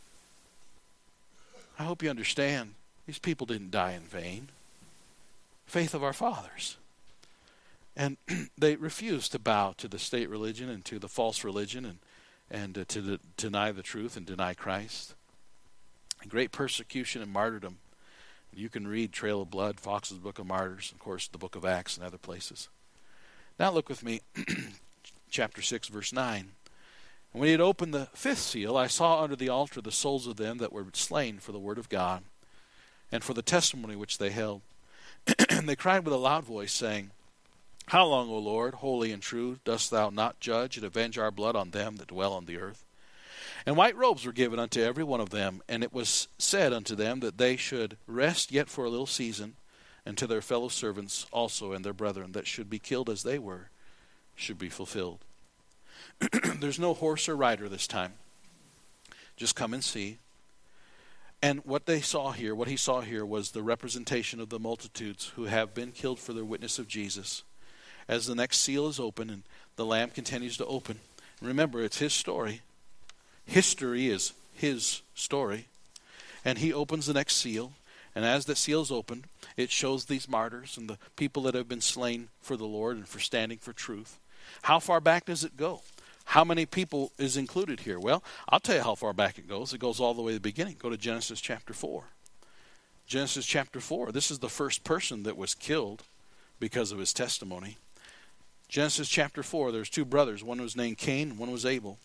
I hope you understand, these people didn't die in vain. Faith of our fathers. And they refused to bow to the state religion and to the false religion and, and uh, to the, deny the truth and deny Christ. And great persecution and martyrdom. You can read Trail of Blood, Fox's Book of Martyrs, of course, the Book of Acts and other places. Now look with me, chapter six, verse nine. And when he had opened the fifth seal, I saw under the altar the souls of them that were slain for the word of God, and for the testimony which they held. And they cried with a loud voice, saying, How long, O Lord, holy and true, dost thou not judge and avenge our blood on them that dwell on the earth? And white robes were given unto every one of them, and it was said unto them that they should rest yet for a little season, and to their fellow servants also and their brethren that should be killed as they were, should be fulfilled. There's no horse or rider this time. Just come and see. And what they saw here, what he saw here was the representation of the multitudes who have been killed for their witness of Jesus. As the next seal is open and the Lamb continues to open. Remember, it's his story. History is his story. And he opens the next seal. And as that seal is opened, it shows these martyrs and the people that have been slain for the Lord and for standing for truth. How far back does it go? How many people is included here? Well, I'll tell you how far back it goes. It goes all the way to the beginning. Go to Genesis chapter four. Genesis chapter four. This is the first person that was killed because of his testimony. Genesis chapter four. There's two brothers. One was named Cain, one was Abel.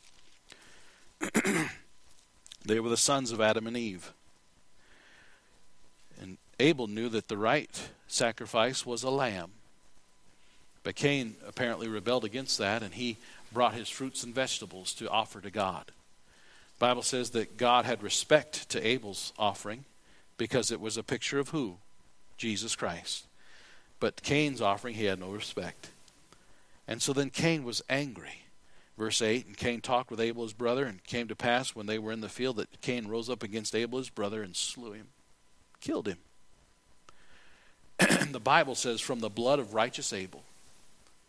They were the sons of Adam and Eve. And Abel knew that the right sacrifice was a lamb. But Cain apparently rebelled against that, and he brought his fruits and vegetables to offer to God. The Bible says that God had respect to Abel's offering because it was a picture of who? Jesus Christ. But Cain's offering, he had no respect. And so then Cain was angry. Verse eight, and Cain talked with Abel his brother, and it came to pass when they were in the field that Cain rose up against Abel his brother and slew him. Killed him. The Bible says from the blood of righteous Abel,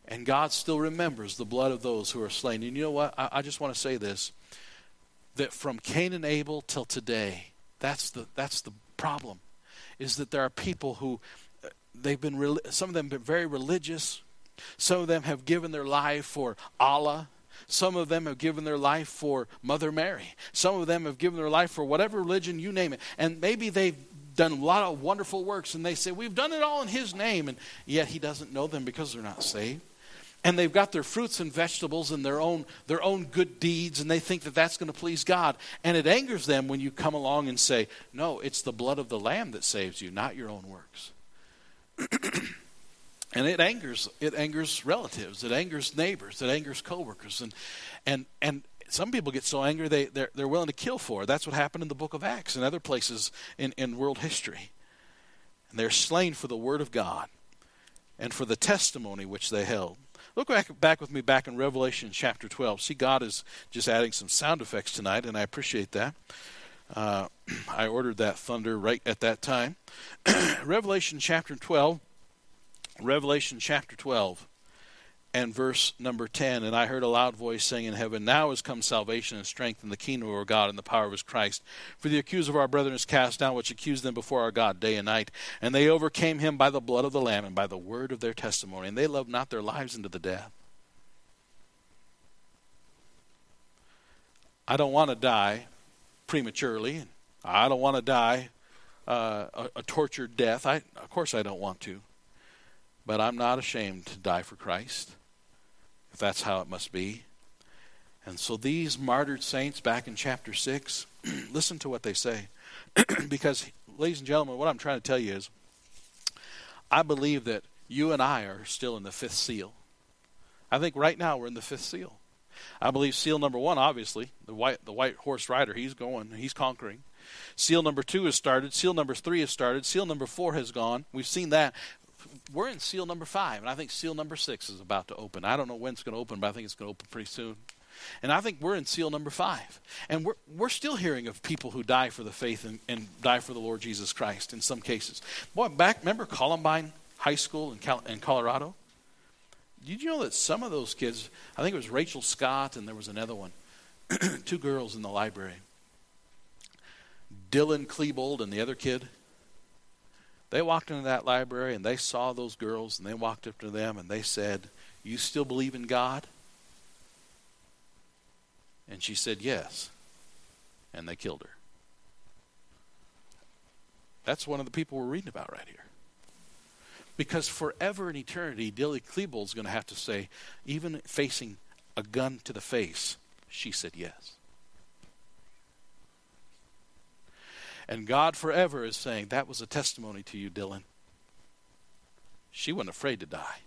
And God still remembers the blood of those who are slain. And you know what? I, I just want to say this, that from Cain and Abel till today, that's the that's the problem, is that there are people who, they've been, some of them have been very religious. Some of them have given their life for Allah. Some of them have given their life for Mother Mary. Some of them have given their life for whatever religion, you name it. And maybe they've done a lot of wonderful works, and they say, we've done it all in His name. And yet He doesn't know them because they're not saved. And they've got their fruits and vegetables and their own their own good deeds, and they think that that's going to please God. And it angers them when you come along and say, no, it's the blood of the Lamb that saves you, not your own works. And it angers it angers relatives, it angers neighbors, it angers coworkers, and and and some people get so angry they they're, they're willing to kill for it. That's what happened in the book of Acts and other places in, in world history. And they're slain for the word of God and for the testimony which they held. Look back, back with me back in Revelation chapter twelve. See, God is just adding some sound effects tonight, and I appreciate that. Uh, I ordered that thunder right at that time. Revelation chapter twelve. Revelation chapter twelve and verse number ten. And I heard a loud voice saying in heaven, now is come salvation and strength in the kingdom of our God and the power of His Christ. For the accuser of our brethren is cast down, which accused them before our God day and night. And they overcame him by the blood of the Lamb and by the word of their testimony. And they loved not their lives unto the death. I don't want to die prematurely. I don't want to die uh, a, a tortured death. I, of course I don't want to. But I'm not ashamed to die for Christ, if that's how it must be. And so these martyred saints back in chapter six, listen to what they say. Because, ladies and gentlemen, what I'm trying to tell you is, I believe that you and I are still in the fifth seal. I think right now we're in the fifth seal. I believe seal number one, obviously, the white the white horse rider, he's going, he's conquering. Seal number two has started. Seal number three has started. Seal number four has gone. We've seen that. We're in seal number five, and I think seal number six is about to open. I don't know when it's going to open, but I think it's going to open pretty soon. And I think we're in seal number five. And we're we're still hearing of people who die for the faith and, and die for the Lord Jesus Christ in some cases. Boy, back, remember Columbine High School in, Cal, in Colorado? Did you know that some of those kids, I think it was Rachel Scott and there was another one, two girls in the library. Dylan Klebold and the other kid, they walked into that library and they saw those girls and they walked up to them and they said, you still believe in God? And she said, yes. And they killed her. That's one of the people we're reading about right here. Because forever in eternity, Dylan Klebold's going to have to say, even facing a gun to the face, she said yes. And God forever is saying, that was a testimony to you, Dylan. She wasn't afraid to die.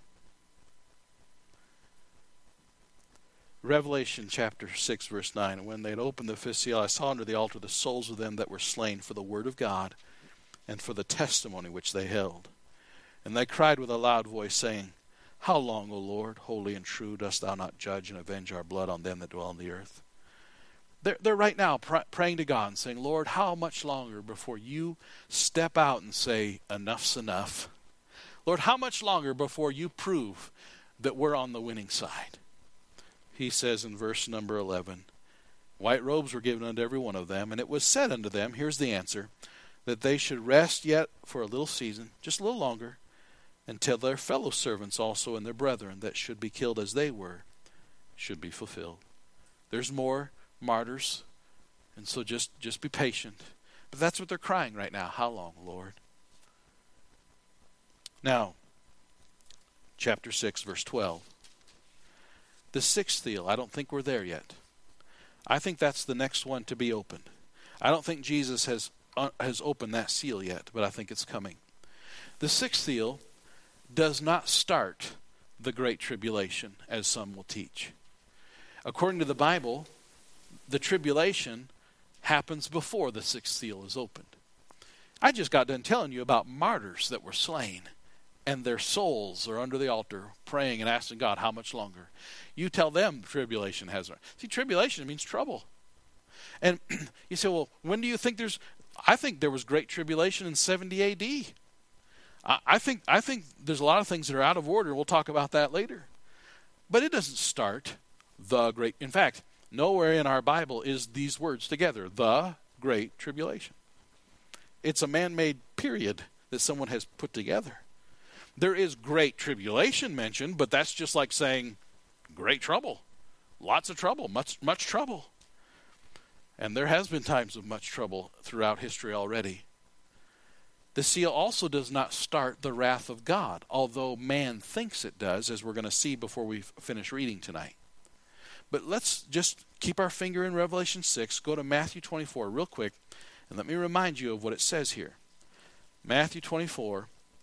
Revelation chapter six, verse nine. And when they had opened the fifth seal, I saw under the altar the souls of them that were slain for the word of God and for the testimony which they held. And they cried with a loud voice, saying, how long, O Lord, holy and true, dost thou not judge and avenge our blood on them that dwell on the earth? They're, they're right now pr- praying to God and saying, Lord, how much longer before you step out and say, enough's enough? Lord, how much longer before you prove that we're on the winning side? He says in verse number eleven, white robes were given unto every one of them, and it was said unto them, here's the answer, that they should rest yet for a little season, just a little longer, until their fellow servants also and their brethren that should be killed as they were should be fulfilled. There's more martyrs, and so just, just be patient. But that's what they're crying right now. How long, Lord? Now, chapter six, verse twelve. The sixth seal, I don't think we're there yet. I think that's the next one to be opened. I don't think Jesus has uh, has opened that seal yet, but I think it's coming. The sixth seal does not start the Great Tribulation, as some will teach. According to the Bible, the tribulation happens before the sixth seal is opened. I just got done telling you about martyrs that were slain, and their souls are under the altar praying and asking God, how much longer? You tell them tribulation has... See, tribulation means trouble. And you say, well, when do you think there's... I think there was great tribulation in seventy A D. I, I think I think there's a lot of things that are out of order. We'll talk about that later. But it doesn't start the great. In fact, nowhere in our Bible is these words together, the great tribulation. It's a man-made period that someone has put together. There is great tribulation mentioned, but that's just like saying great trouble. Lots of trouble, much much trouble. And there has been times of much trouble throughout history already. The seal also does not start the wrath of God, although man thinks it does, as we're going to see before we finish reading tonight. But let's just keep our finger in Revelation six, go to Matthew twenty-four real quick, and let me remind you of what it says here. Matthew twenty-four.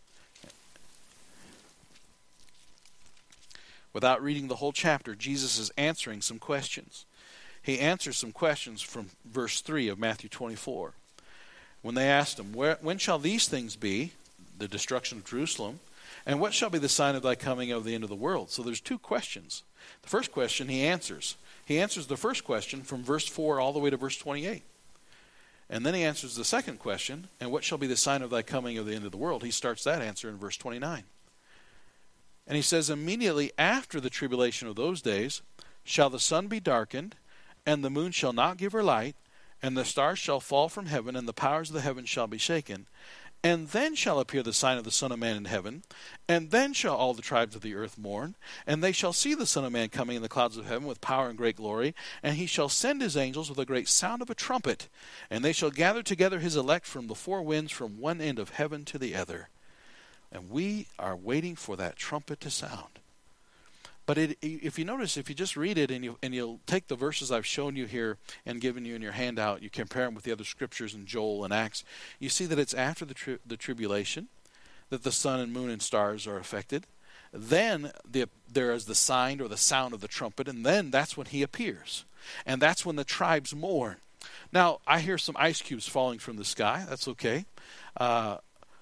Without reading the whole chapter, Jesus is answering some questions. He answers some questions from verse three of Matthew twenty-four. When they asked him, Where, when shall these things be, the destruction of Jerusalem, and what shall be the sign of thy coming of the end of the world? So there's two questions. The first question he answers. He answers the first question from verse four all the way to verse twenty-eight. And then he answers the second question, and what shall be the sign of thy coming of the end of the world? He starts that answer in verse twenty-nine. And he says, immediately after the tribulation of those days shall the sun be darkened, and the moon shall not give her light, and the stars shall fall from heaven, and the powers of the heavens shall be shaken. And then shall appear the sign of the Son of Man in heaven, and then shall all the tribes of the earth mourn, and they shall see the Son of Man coming in the clouds of heaven with power and great glory, and he shall send his angels with a great sound of a trumpet, and they shall gather together his elect from the four winds, from one end of heaven to the other. And we are waiting for that trumpet to sound. But it, if you notice, if you just read it and, you, and you'll take the verses I've shown you here and given you in your handout, you compare them with the other scriptures in Joel and Acts, you see that it's after the, tri- the tribulation that the sun and moon and stars are affected. Then the, there is the sign or the sound of the trumpet, and then that's when he appears. And that's when the tribes mourn. Now, I hear some ice cubes falling from the sky. That's okay. Uh,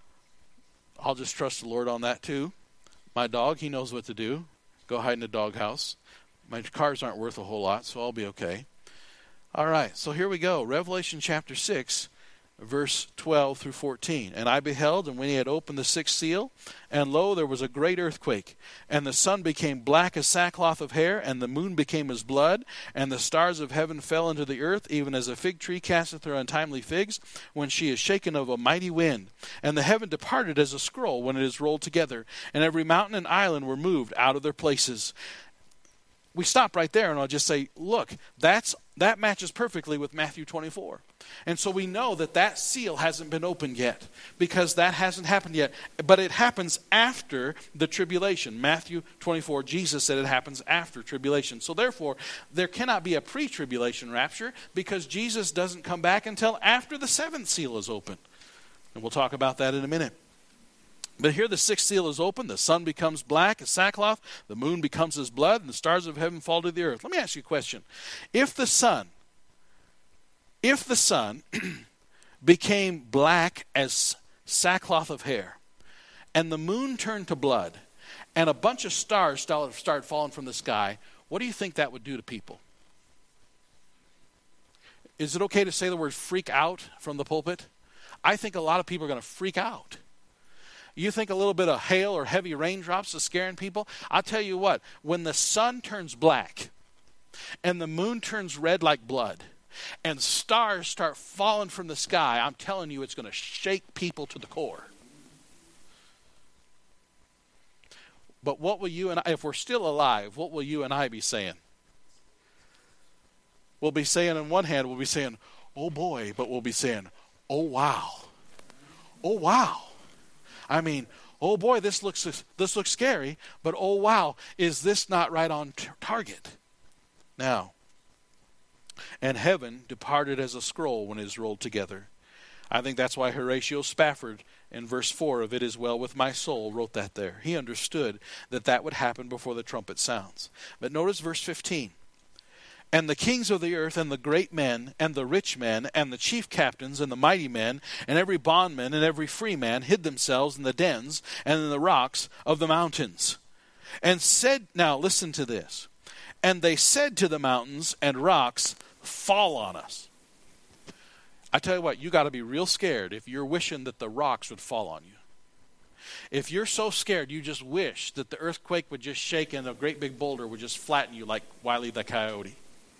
I'll just trust the Lord on that too. My dog, he knows what to do. Go hide in the doghouse. My cars aren't worth a whole lot, so I'll be okay. All right, so here we go. Revelation chapter six, verse twelve through fourteen. And I beheld, and when he had opened the sixth seal, and lo, there was a great earthquake. And the sun became black as sackcloth of hair, and the moon became as blood, and the stars of heaven fell into the earth, even as a fig tree casteth her untimely figs, when she is shaken of a mighty wind. And the heaven departed as a scroll when it is rolled together, and every mountain and island were moved out of their places. We stop right there, and I'll just say, look, that's that matches perfectly with Matthew twenty-four. And so we know that that seal hasn't been opened yet, because that hasn't happened yet. But it happens after the tribulation. Matthew twenty-four, Jesus said it happens after tribulation. So therefore, there cannot be a pre-tribulation rapture, because Jesus doesn't come back until after the seventh seal is open. And we'll talk about that in a minute. But here the sixth seal is open, the sun becomes black as sackcloth, the moon becomes as blood, and the stars of heaven fall to the earth. Let me ask you a question. If the sun, if the sun became black as sackcloth of hair, and the moon turned to blood, and a bunch of stars started falling from the sky, what do you think that would do to people? Is it okay to say the word freak out from the pulpit? I think a lot of people are going to freak out. You think a little bit of hail or heavy raindrops is scaring people? I'll tell you what, when the sun turns black and the moon turns red like blood and stars start falling from the sky, I'm telling you it's going to shake people to the core. But what will you and I, if we're still alive, what will you and I be saying? We'll be saying on one hand, we'll be saying, oh boy, but we'll be saying, oh wow. Oh wow. I mean, oh boy, this looks this looks scary, but oh wow, is this not right on t- target? Now, and heaven departed as a scroll when it is rolled together. I think that's why Horatio Spafford in verse four of It Is Well With My Soul wrote that there. He understood that that would happen before the trumpet sounds. But notice verse fifteen. And the kings of the earth, and the great men, and the rich men, and the chief captains, and the mighty men, and every bondman, and every free man, hid themselves in the dens, and in the rocks of the mountains. And said, now listen to this. And they said to the mountains and rocks, fall on us. I tell you what, you got to be real scared if you're wishing that the rocks would fall on you. If you're so scared, you just wish that the earthquake would just shake and a great big boulder would just flatten you like Wile E. the Coyote.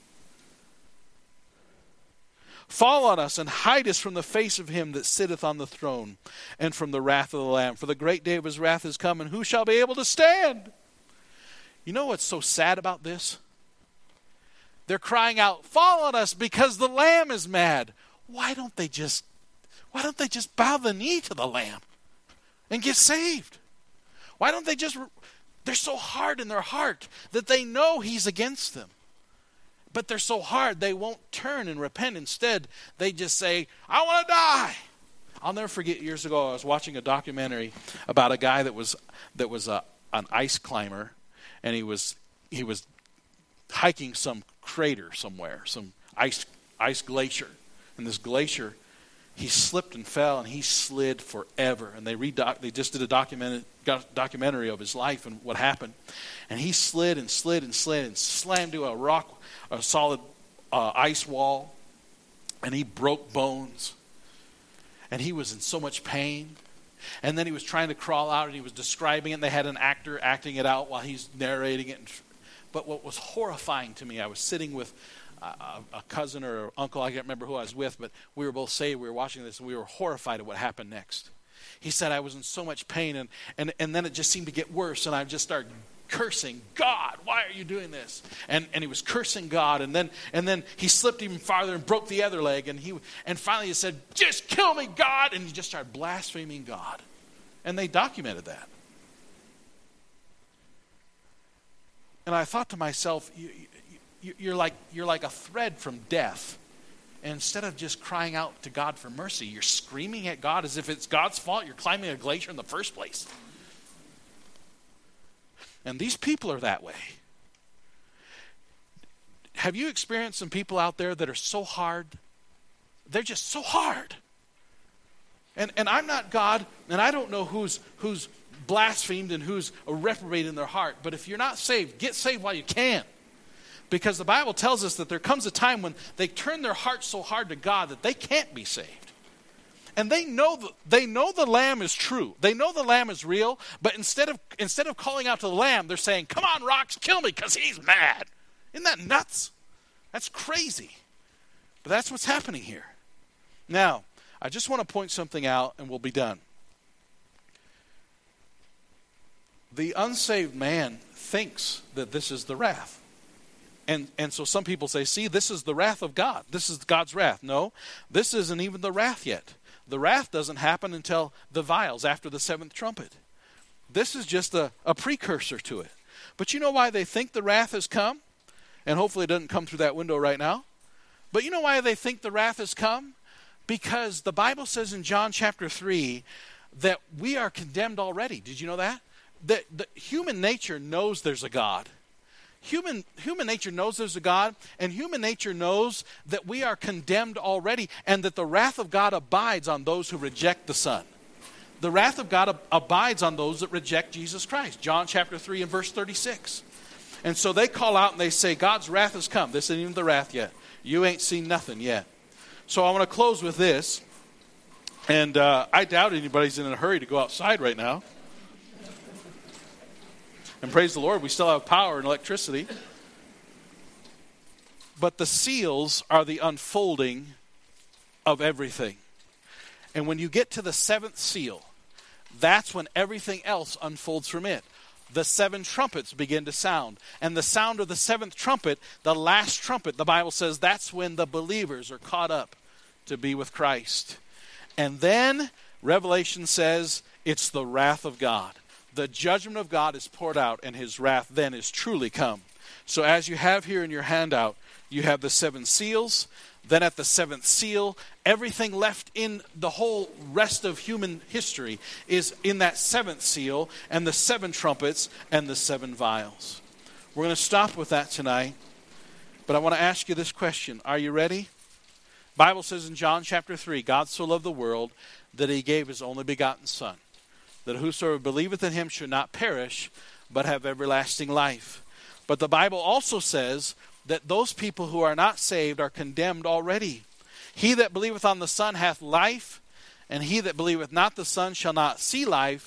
Fall on us and hide us from the face of him that sitteth on the throne and from the wrath of the Lamb. For the great day of his wrath is come, and who shall be able to stand? You know what's so sad about this? They're crying out, fall on us because the Lamb is mad. Why don't they just, why don't they just bow the knee to the Lamb and get saved? Why don't they just, they're so hard in their heart that they know he's against them. But they're so hard, they won't turn and repent. Instead, they just say, I want to die. I'll never forget years ago, I was watching a documentary about a guy that was that was a, an ice climber, and he was he was hiking some crater somewhere, some ice ice glacier. And this glacier, he slipped and fell, and he slid forever. And they redoc- they just did a documentary documentary of his life and what happened. And he slid and slid and slid and slammed to a rock, a solid uh, ice wall, and he broke bones. And he was in so much pain. And then he was trying to crawl out, and he was describing it, and they had an actor acting it out while he's narrating it. But what was horrifying to me, I was sitting with a, a cousin or uncle, I can't remember who I was with, but we were both saved, we were watching this, and we were horrified at what happened next. He said, I was in so much pain, and, and, and then it just seemed to get worse, and I just started cursing, God, why are you doing this? And and he was cursing God, and then and then he slipped even farther and broke the other leg, and he and finally he said, just kill me, God, and he just started blaspheming God. And they documented that. And I thought to myself, you, you, you're like you're like a thread from death. And instead of just crying out to God for mercy, you're screaming at God as if it's God's fault you're climbing a glacier in the first place. And these people are that way. Have you experienced some people out there that are so hard? They're just so hard. And and I'm not God, and I don't know who's who's blasphemed and who's a reprobate in their heart. But if you're not saved, get saved while you can. Because the Bible tells us that there comes a time when they turn their hearts so hard to God that they can't be saved. And they know the, they know the Lamb is true. They know the Lamb is real, but instead of instead of calling out to the Lamb, they're saying, come on, rocks, kill me because he's mad. Isn't that nuts? That's crazy. But that's what's happening here. Now, I just want to point something out and we'll be done. The unsaved man thinks that this is the wrath. And and so some people say, see, this is the wrath of God. This is God's wrath. No, this isn't even the wrath yet. The wrath doesn't happen until the vials, after the seventh trumpet. This is just a, a precursor to it. But you know why they think the wrath has come? And hopefully it doesn't come through that window right now. But you know why they think the wrath has come? Because the Bible says in John chapter three that we are condemned already. Did you know that? That, that human nature knows there's a God. Human human nature knows there's a God, and human nature knows that we are condemned already, and that the wrath of God abides on those who reject the Son. The wrath of God ab- abides on those that reject Jesus Christ. John chapter three and verse thirty-six. And so they call out and they say, God's wrath has come. This isn't even the wrath yet. You ain't seen nothing yet. So I want to close with this. And uh, I doubt anybody's in a hurry to go outside right now. And praise the Lord, we still have power and electricity. But the seals are the unfolding of everything. And when you get to the seventh seal, that's when everything else unfolds from it. The seven trumpets begin to sound. And the sound of the seventh trumpet, the last trumpet, the Bible says that's when the believers are caught up to be with Christ. And then Revelation says it's the wrath of God. The judgment of God is poured out, and his wrath then is truly come. So as you have here in your handout, you have the seven seals. Then at the seventh seal, everything left in the whole rest of human history is in that seventh seal, and the seven trumpets and the seven vials. We're going to stop with that tonight. But I want to ask you this question. Are you ready? The Bible says in John chapter three, God so loved the world that he gave his only begotten Son, that whosoever believeth in him should not perish, but have everlasting life. But the Bible also says that those people who are not saved are condemned already. He that believeth on the Son hath life, and he that believeth not the Son shall not see life,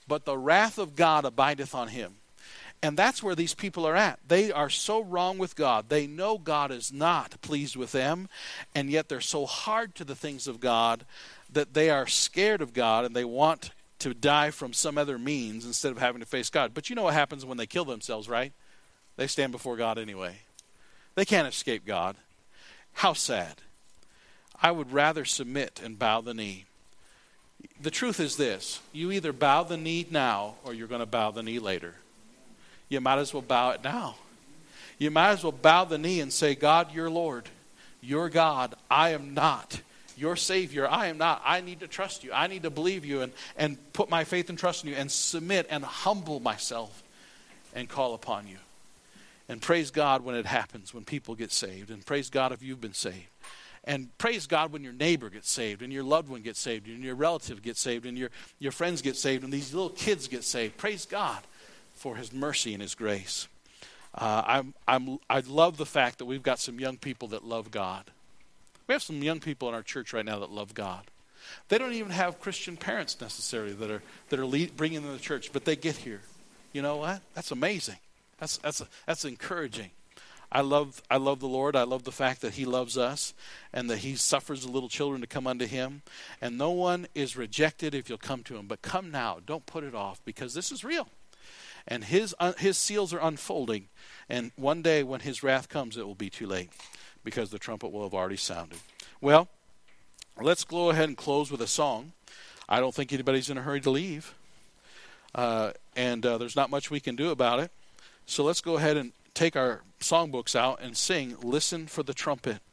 but the wrath of God abideth on him. And that's where these people are at. They are so wrong with God. They know God is not pleased with them, and yet they're so hard to the things of God that they are scared of God, and they want to die from some other means instead of having to face God. But you know what happens when they kill themselves, right? They stand before God anyway. They can't escape God. How sad. I would rather submit and bow the knee. The truth is this. You either bow the knee now or you're going to bow the knee later. You might as well bow it now. You might as well bow the knee and say, God, you're Lord. You're God. I am not. Your Savior. I am not. I need to trust you. I need to believe you and, and put my faith and trust in you and submit and humble myself and call upon you. And praise God when it happens, when people get saved. And praise God if you've been saved. And praise God when your neighbor gets saved and your loved one gets saved and your relative gets saved and your, your friends get saved and these little kids get saved. Praise God for his mercy and his grace. Uh, I'm, I'm, I love the fact that we've got some young people that love God. We have some young people in our church right now that love God. They don't even have Christian parents necessarily that are that are lead, bringing them to the church, but they get here. You know what? That's amazing. That's that's that's encouraging. I love I love the Lord. I love the fact that he loves us and that he suffers the little children to come unto him. And no one is rejected if you'll come to him. But come now. Don't put it off because this is real. And his uh, his seals are unfolding. And one day when his wrath comes, it will be too late because the trumpet will have already sounded. Well, let's go ahead and close with a song. I don't think anybody's in a hurry to leave. Uh, and uh, there's not much we can do about it. So let's go ahead and take our songbooks out and sing, Listen for the Trumpet.